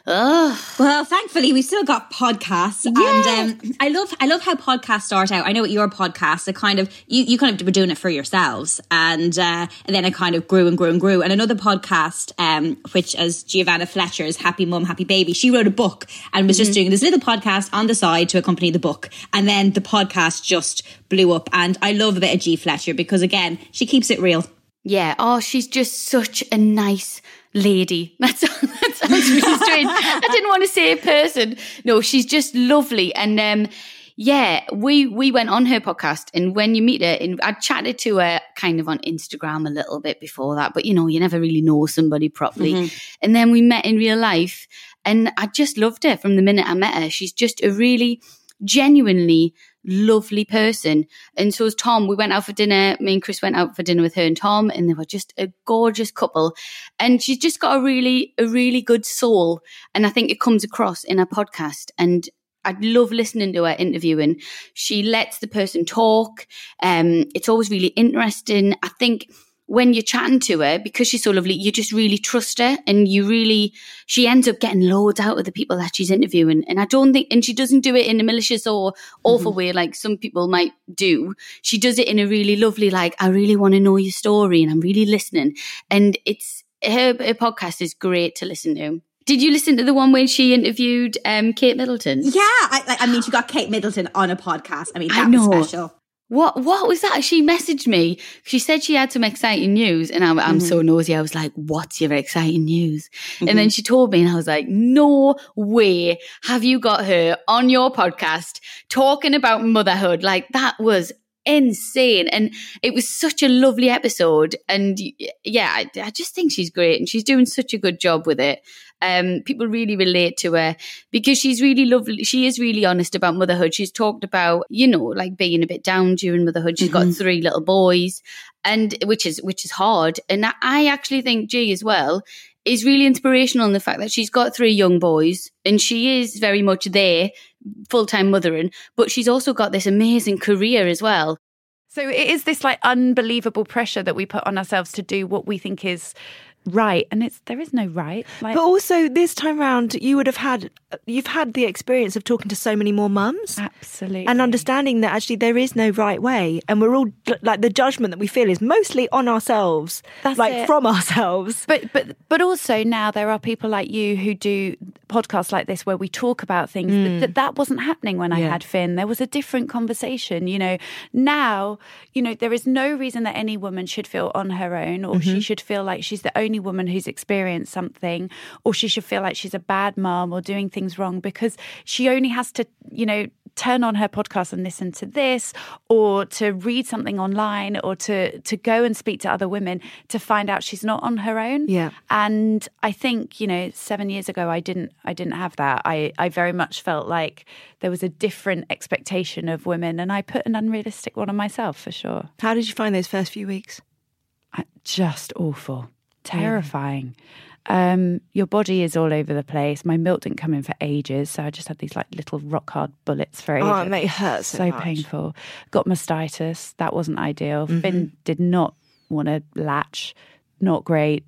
Ugh. Well, thankfully we've still got podcasts, Yeah. and um, I love I love how podcasts start out. I know at your podcast, it kind of you, you kind of were doing it for yourselves, and uh, and then it kind of grew and grew and grew. And another podcast, um, which as Giovanna Fletcher's Happy Mum, Happy Baby, she wrote a book and was mm-hmm. just doing this little podcast on the side to accompany the book, and then the podcast just blew up. And I love a bit of G Fletcher because again, she keeps it real. Yeah. Oh, she's just such a nice lady. That's that sounds really strange. I didn't want to say person. No, she's just lovely. And um, yeah, we we went on her podcast, and when you meet her, and I chatted to her kind of on Instagram a little bit before that, but you know, you never really know somebody properly. Mm-hmm. And then we met in real life, and I just loved her from the minute I met her. She's just a really genuinely lovely person. And so was Tom. We went out for dinner. Me and Chris went out for dinner with her and Tom, and they were just a gorgeous couple. And she's just got a really, a really good soul. And I think it comes across in her podcast. And I love listening to her interviewing. She lets the person talk. Um, it's always really interesting. I think when you're chatting to her, because she's so lovely, you just really trust her, and you really, she ends up getting loads out of the people that she's interviewing. And I don't think, and she doesn't do it in a malicious or awful mm-hmm. way like some people might do. She does it in a really lovely, like, I really want to know your story and I'm really listening. And it's, her, her podcast is great to listen to. Did you listen to the one where she interviewed um, Kate Middleton? Yeah, I, I mean, she got Kate Middleton on a podcast. I mean, that I know. was special. What what was that? She messaged me. She said she had some exciting news, and I'm, I'm mm-hmm. so nosy. I was like, what's your exciting news? Mm-hmm. And then she told me, and I was like, no way have you got her on your podcast talking about motherhood. Like, that was insane. And it was such a lovely episode. And yeah, I, I just think she's great, and she's doing such a good job with it. Um, people really relate to her because she's really lovely. She is really honest about motherhood. She's talked about, you know, like being a bit down during motherhood. She's mm-hmm. got three little boys, and which is which is hard. And I actually think G as well is really inspirational in the fact that she's got three young boys, and she is very much there, full-time mothering, but she's also got this amazing career as well. So it is this like unbelievable pressure that we put on ourselves to do what we think is right, and it's there is no right. Like, but also this time round, you would have had you've had the experience of talking to so many more mums, absolutely, and understanding that actually there is no right way, and we're all like the judgment that we feel is mostly on ourselves, That's like it. from ourselves. But but but also now there are people like you who do podcasts like this where we talk about things mm. that that wasn't happening when I yeah. had Finn. There was a different conversation. You know, now you know there is no reason that any woman should feel on her own, or mm-hmm. she should feel like she's the only woman who's experienced something, or she should feel like she's a bad mom or doing things wrong, because she only has to, you know, turn on her podcast and listen to this, or to read something online, or to to go and speak to other women to find out she's not on her own. Yeah. And I think, you know, seven years ago I didn't I didn't have that. I, I very much felt like there was a different expectation of women, and I put an unrealistic one on myself for sure. How did you find those first few weeks? I, just awful. Terrifying. Um, your body is all over the place. My milk didn't come in for ages, so I just had these like little rock hard bullets for ages. Oh, it made it hurt so, so much. painful. Got mastitis. That wasn't ideal. Mm-hmm. Finn did not want to latch. Not great.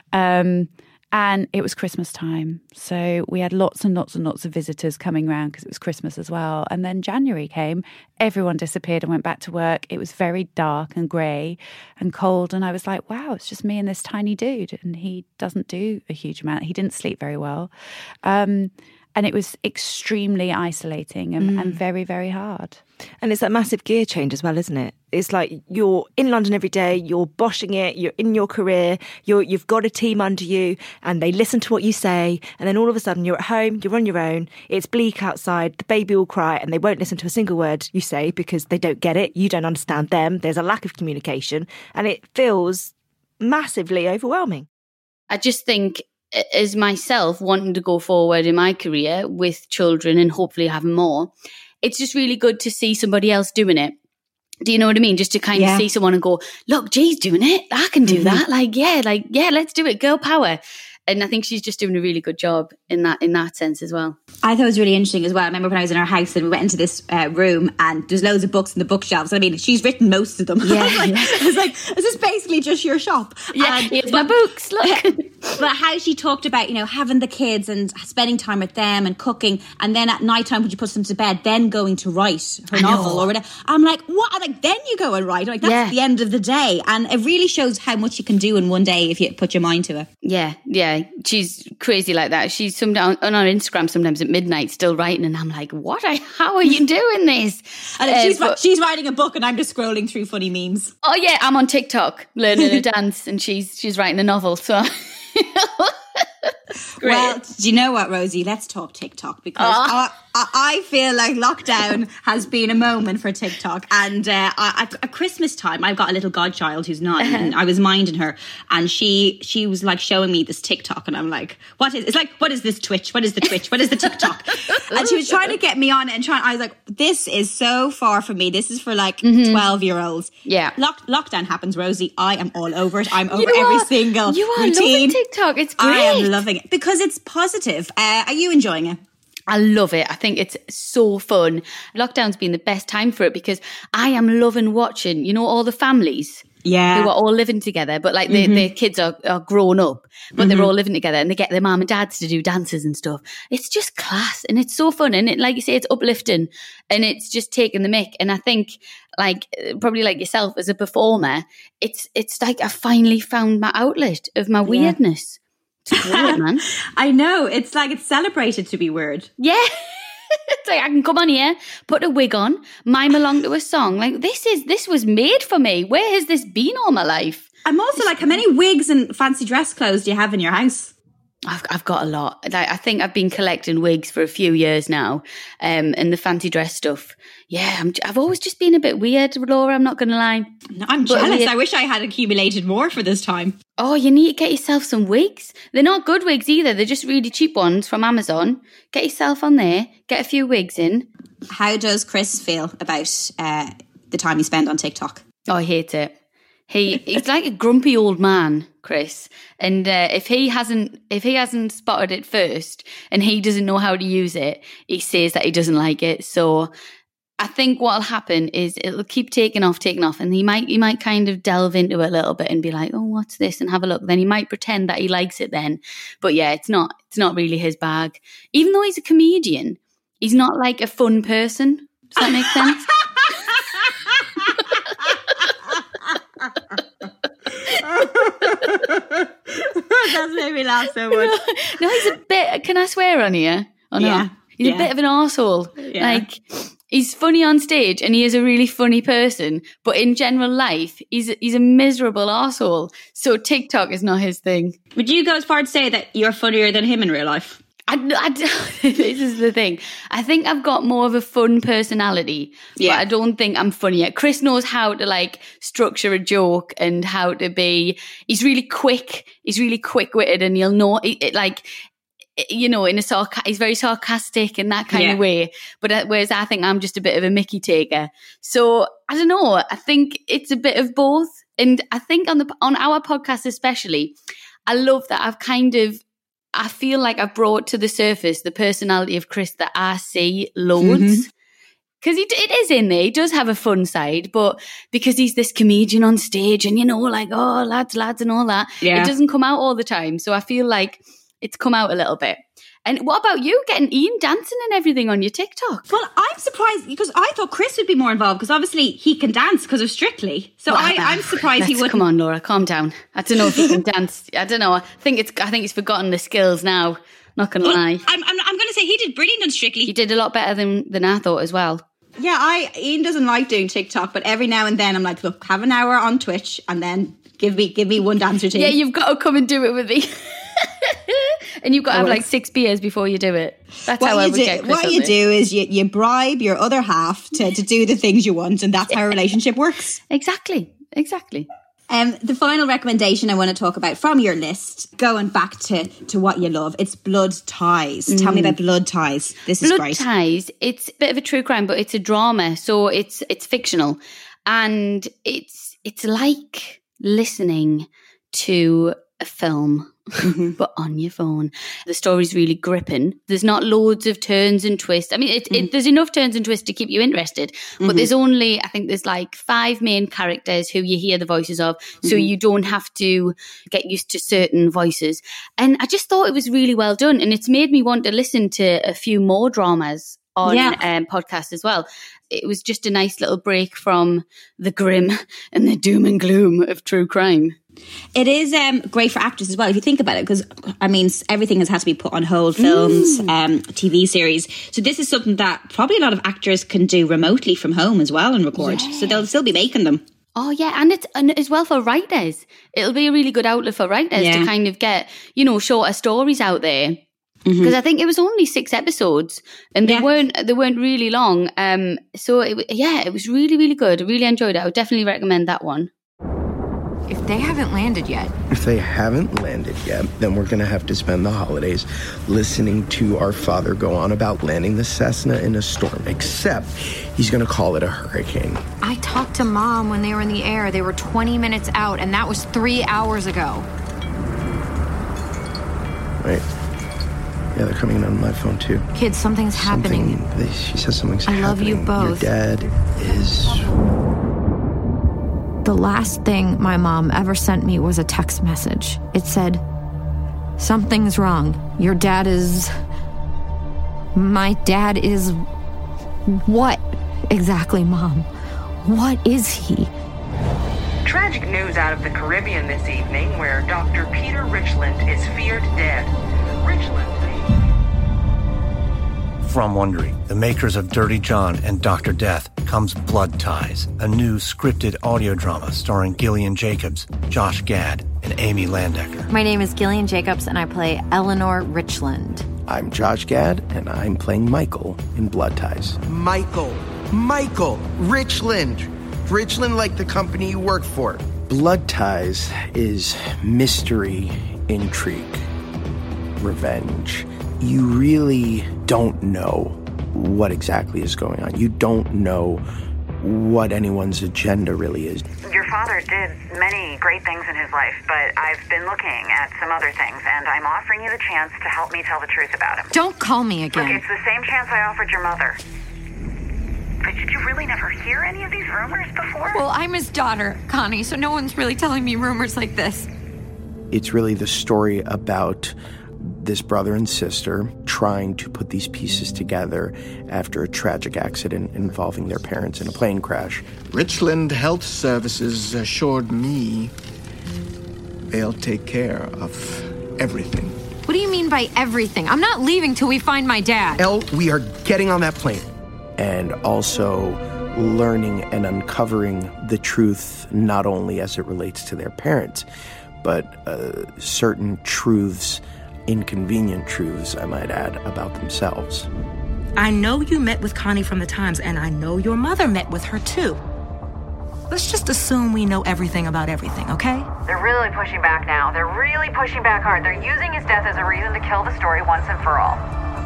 Um, and it was Christmas time, so we had lots and lots and lots of visitors coming around because it was Christmas as well. And then January came, everyone disappeared and went back to work. It was very dark and grey and cold, and I was like, wow, it's just me and this tiny dude, and he doesn't do a huge amount. He didn't sleep very well. Um, and it was extremely isolating and, mm. and very, very hard. And it's that massive gear change as well, isn't it? It's like you're in London every day, you're boshing it, you're in your career, you're, you've got a team under you, and they listen to what you say, and then all of a sudden you're at home, you're on your own, it's bleak outside, the baby will cry, and they won't listen to a single word you say because they don't get it, you don't understand them, there's a lack of communication, and it feels massively overwhelming. I just think, as myself wanting to go forward in my career with children and hopefully having more, it's just really good to see somebody else doing it. Do you know what I mean? Just to kind yeah. of see someone and go, look, G's doing it. I can do mm-hmm. that. Like, yeah, like, yeah, let's do it. Girl power. And I think she's just doing a really good job in that in that sense as well. I thought it was really interesting as well. I remember when I was in our house and we went into this uh, room and there's loads of books in the bookshelves. I mean, she's written most of them. Yeah, I, was like, yeah. I was like, is this basically just your shop? Yeah, and, it's but, my books, look. but how she talked about, you know, having the kids and spending time with them and cooking, and then at night time when she puts them to bed, then going to write her novel or whatever. I'm like, what? I'm like, then you go and write. I'm like, that's yeah. the end of the day. And it really shows how much you can do in one day if you put your mind to it. Yeah, yeah. She's crazy like that. She's some on, on our Instagram sometimes at midnight still writing, and I'm like, what? I, how are you doing this? And uh, she's, but, she's writing a book and I'm just scrolling through funny memes. Oh yeah, I'm on TikTok learning to dance, and she's she's writing a novel. So, well, do you know what, Rosie? Let's talk TikTok, because I, I, I feel like lockdown has been a moment for TikTok. And uh, I, at Christmas time, I've got a little godchild who's nine, and I was minding her, and she she was like showing me this TikTok, and I'm like, what is? It's like, what is this Twitch? What is the Twitch? What is the TikTok? And she was trying to get me on it, and trying. I was like, this is so far from me. This is for like twelve mm-hmm. year olds. Yeah. Lock, lockdown happens, Rosie. I am all over it. I'm over every are, single you are routine. Loving TikTok. It's great. I am loving it because it's positive. Uh, are you enjoying it? I love it. I think it's so fun. Lockdown's been the best time for it because I am loving watching, you know, all the families. Yeah. Who are all living together, but like mm-hmm. their kids are, are grown up, but mm-hmm. they're all living together, and they get their mum and dads to do dances and stuff. It's just class, and it's so fun. And it, like you say, it's uplifting, and it's just taking the mick. And I think, like, probably like yourself as a performer, it's, it's like I finally found my outlet of my weirdness. Yeah. It's great, man. I know. It's like it's celebrated to be weird. Yeah. It's like I can come on here, put a wig on, mime along to a song. Like this is this was made for me. Where has this been all my life? I'm also like, how many wigs and fancy dress clothes do you have in your house? I've I've got a lot. Like I think I've been collecting wigs for a few years now, um, and the fancy dress stuff. Yeah, I'm, I've always just been a bit weird, Laura. I'm not going to lie. No, I'm but jealous. Weird. I wish I had accumulated more for this time. Oh, you need to get yourself some wigs. They're not good wigs either. They're just really cheap ones from Amazon. Get yourself on there. Get a few wigs in. How does Chris feel about uh, the time you spend on TikTok? Oh, I hate it. He he's like a grumpy old man, Chris. And uh, if he hasn't if he hasn't spotted it first and he doesn't know how to use it, he says that he doesn't like it. So I think what'll happen is it'll keep taking off, taking off, and he might he might kind of delve into it a little bit and be like, "Oh, what's this?" and have a look. Then he might pretend that he likes it then, but yeah, it's not it's not really his bag. Even though he's a comedian, he's not like a fun person. Does that make sense? That's made me laugh so much. No, no, he's a bit. Can I swear on here? Or not? Yeah, he's yeah. a bit of an arsehole. Yeah. Like. He's funny on stage and he is a really funny person, but in general life, he's he's a miserable arsehole. So TikTok is not his thing. Would you go as far to say that you're funnier than him in real life? I, I, this is the thing. I think I've got more of a fun personality, yeah. but I don't think I'm funnier. Chris knows how to like structure a joke and how to be, he's really quick. He's really quick-witted and he'll know it, it like, you know, in a sarc- he's very sarcastic in that kind yeah. of way. But uh, whereas I think I'm just a bit of a Mickey taker. So I don't know. I think it's a bit of both. And I think on the on our podcast especially, I love that I've kind of, I feel like I've brought to the surface the personality of Chris that I see loads. Because mm-hmm. it is in there. He does have a fun side, but because he's this comedian on stage and, you know, like, oh, lads, lads and all that, yeah. it doesn't come out all the time. So I feel like it's come out a little bit. And what about you getting Ian dancing and everything on your TikTok? Well, I'm surprised because I thought Chris would be more involved because obviously he can dance because of Strictly. So well, I, I'm surprised he wouldn't. Come on, Laura, calm down. I don't know if he can dance. I don't know. I think it's. I think he's forgotten the skills now. Not gonna well, lie. I'm. I'm, I'm going to say he did brilliant on Strictly. He did a lot better than than I thought as well. Yeah, I Ian doesn't like doing TikTok, but every now and then I'm like, look, have an hour on Twitch and then give me give me one dance routine. Yeah, you've got to come and do it with me. And you've got to have like six beers before you do it. That's what how I would do, get Chris. What you do is you, you bribe your other half to, to do the things you want, and that's yeah. how a relationship works. Exactly, exactly. Um, the final recommendation I want to talk about from your list, going back to, to what you love, it's Blood Ties. Mm. Tell me about Blood Ties. This is Blood great. Blood Ties, it's a bit of a true crime, but it's a drama, so it's it's fictional. And it's it's like listening to a film, mm-hmm. but on your phone. The story's really gripping. There's not loads of turns and twists. I mean, it, mm-hmm. it, there's enough turns and twists to keep you interested, but mm-hmm. there's only, I think there's like five main characters who you hear the voices of, so mm-hmm. you don't have to get used to certain voices. And I just thought it was really well done, and it's made me want to listen to a few more dramas on yeah. um, podcast as well. It was just a nice little break from the grim and the doom and gloom of true crime. It is um, great for actors as well, if you think about it, because, I mean, everything has had to be put on hold, films, mm. um, T V series. So this is something that probably a lot of actors can do remotely from home as well and record. Yeah. So they'll still be making them. Oh, yeah. And it's and as well for writers. It'll be a really good outlet for writers yeah. to kind of get, you know, shorter stories out there. Because mm-hmm. I think it was only six episodes, and they yeah. weren't they weren't really long. Um, so it, yeah, it was really really good. I really enjoyed it. I would definitely recommend that one. If they haven't landed yet, if they haven't landed yet, then we're gonna have to spend the holidays listening to our father go on about landing the Cessna in a storm. Except he's gonna call it a hurricane. I talked to Mom when they were in the air. They were twenty minutes out, and that was three hours ago. Wait. Yeah, they're coming in on my phone, too. Kids, something's Something, happening. They, she says something's I happening. I love you both. Your dad is... The last thing my mom ever sent me was a text message. It said, something's wrong. Your dad is... My dad is... What exactly, Mom? What is he? Tragic news out of the Caribbean this evening, where Doctor Peter Richland is feared dead. Richland... From Wondery, the makers of Dirty John and Doctor Death, comes Blood Ties, a new scripted audio drama starring Gillian Jacobs, Josh Gad, and Amy Landecker. My name is Gillian Jacobs, and I play Eleanor Richland. I'm Josh Gad, and I'm playing Michael in Blood Ties. Michael. Michael. Richland. Richland like the company you work for. Blood Ties is mystery, intrigue, revenge. You really don't know what exactly is going on. You don't know what anyone's agenda really is. Your father did many great things in his life, but I've been looking at some other things, and I'm offering you the chance to help me tell the truth about him. Don't call me again. Look, it's the same chance I offered your mother. But did you really never hear any of these rumors before? Well, I'm his daughter, Connie, so no one's really telling me rumors like this. It's really the story about this brother and sister trying to put these pieces together after a tragic accident involving their parents in a plane crash. Richland Health Services assured me they'll take care of everything. What do you mean by everything? I'm not leaving till we find my dad. Elle, we are getting on that plane. And also learning and uncovering the truth, not only as it relates to their parents, but uh, certain truths, inconvenient truths, I might add, about themselves. I know you met with Connie from the Times, and I know your mother met with her too. Let's just assume we know everything about everything, okay? They're really pushing back now. They're really pushing back hard. They're using his death as a reason to kill the story once and for all.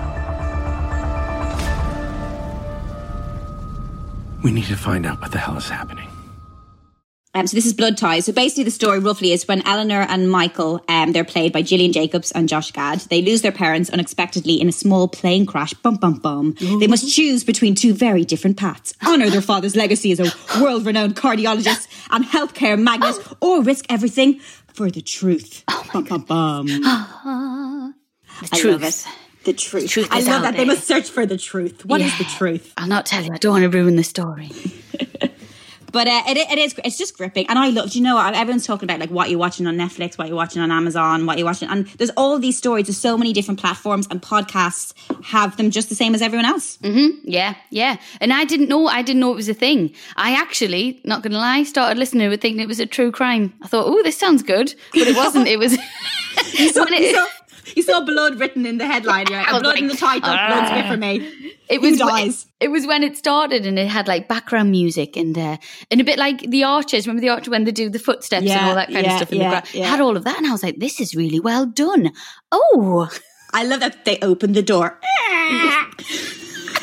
We need to find out what the hell is happening. Um, so this is Blood Ties. So basically the story roughly is when Eleanor and Michael, um, they're played by Gillian Jacobs and Josh Gad, they lose their parents unexpectedly in a small plane crash. Bum, bum, bum. Ooh. They must choose between two very different paths. Honour their father's legacy as a world-renowned cardiologist and healthcare magnate, or risk everything for the truth. Oh my bum, bum, bum. The I truth. love it. The truth. The truth I is love out that. there. They must search for the truth. What yeah. is the truth? I'll not tell you. I don't want to ruin the story. But uh, it, it is, it's just gripping. And I love, do you know what? Everyone's talking about like what you're watching on Netflix, what you're watching on Amazon, what you're watching. And there's all these stories. There's so many different platforms, and podcasts have them just the same as everyone else. Mm-hmm. Yeah, yeah. And I didn't know, I didn't know it was a thing. I actually, not going to lie, started listening to it thinking it was a true crime. I thought, oh, this sounds good. But it wasn't. It was... you, saw, you, saw, you saw blood written in the headline. You're like, blood like, in the title. Uh, blood's good for me. It was, dies? It, it was when it started, and it had like background music and uh, and a bit like The Archers. Remember The Archer when they do the footsteps yeah, and all that kind yeah, of stuff in yeah, the background? Yeah. It had all of that, and I was like, this is really well done. Oh. I love that they opened the door. It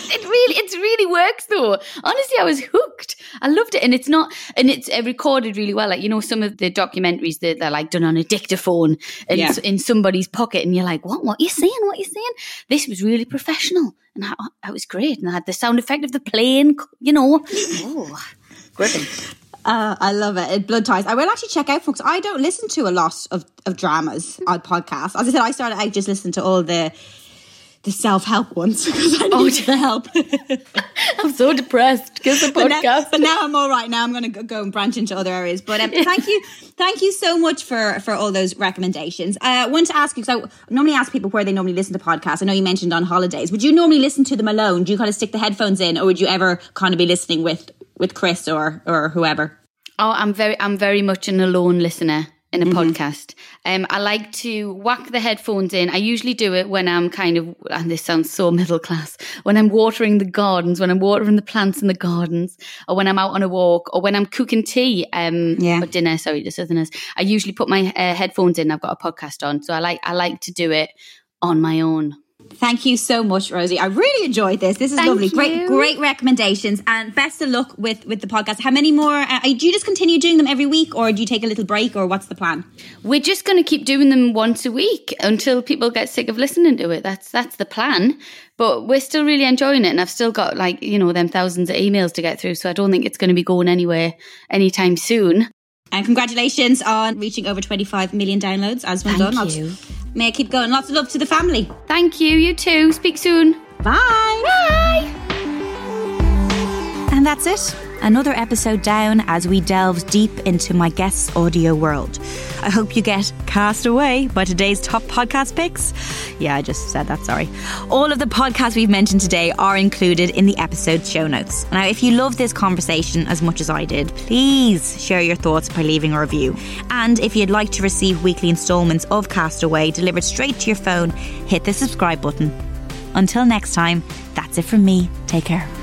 really, it's really works though. Honestly, I was hooked. I loved it. And it's not, and it's uh, recorded really well. Like, you know, some of the documentaries that they're like done on a dictaphone and yeah. in somebody's pocket. And you're like, what, what are you saying? What are you saying? This was really professional. And I, I was great. And I had the sound effect of the plane, you know. Oh, gripping. Uh, I love it. it. Blood Ties. I will actually check out, folks. I don't listen to a lot of, of dramas on podcasts. As I said, I started out just listening to all the the self-help ones because I need oh, the help. I'm so depressed because of podcast. But now, but now I'm all right. Now I'm going to go and branch into other areas. But um, thank you. Thank you so much for, for all those recommendations. Uh, I want to ask you, because I normally ask people where they normally listen to podcasts. I know you mentioned on holidays. Would you normally listen to them alone? Do you kind of stick the headphones in, or would you ever kind of be listening with, with Chris or, or whoever? Oh, I'm very, I'm very much an alone listener in a mm-hmm. podcast. Um, I like to whack the headphones in. I usually do it when I'm kind of, and this sounds so middle class, when I'm watering the gardens, when I'm watering the plants in the gardens, or when I'm out on a walk, or when I'm cooking tea, um, yeah. or dinner, sorry, the Southerners. I usually put my uh, headphones in. I've got a podcast on. So I like, I like to do it on my own. Thank you so much, Rosie. I really enjoyed this. This is Thank lovely. You. Great, great recommendations, and best of luck with, with the podcast. How many more? Uh, do you just continue doing them every week, or do you take a little break, or what's the plan? We're just going to keep doing them once a week until people get sick of listening to it. That's that's the plan. But we're still really enjoying it, and I've still got like you know them thousands of emails to get through. So I don't think it's going to be going anywhere anytime soon. And congratulations on reaching over twenty-five million downloads. As well done. Thank you. May I keep going. Lots of love to the family. Thank you. You too. Speak soon. Bye. Bye. And that's it. Another episode down as we delve deep into my guest's audio world. I hope you get cast away by today's top podcast picks. Yeah, I just said that, sorry. All of the podcasts we've mentioned today are included in the episode show notes. Now, if you love this conversation as much as I did, please share your thoughts by leaving a review. And if you'd like to receive weekly installments of Castaway delivered straight to your phone, hit the subscribe button. Until next time, that's it from me. Take care.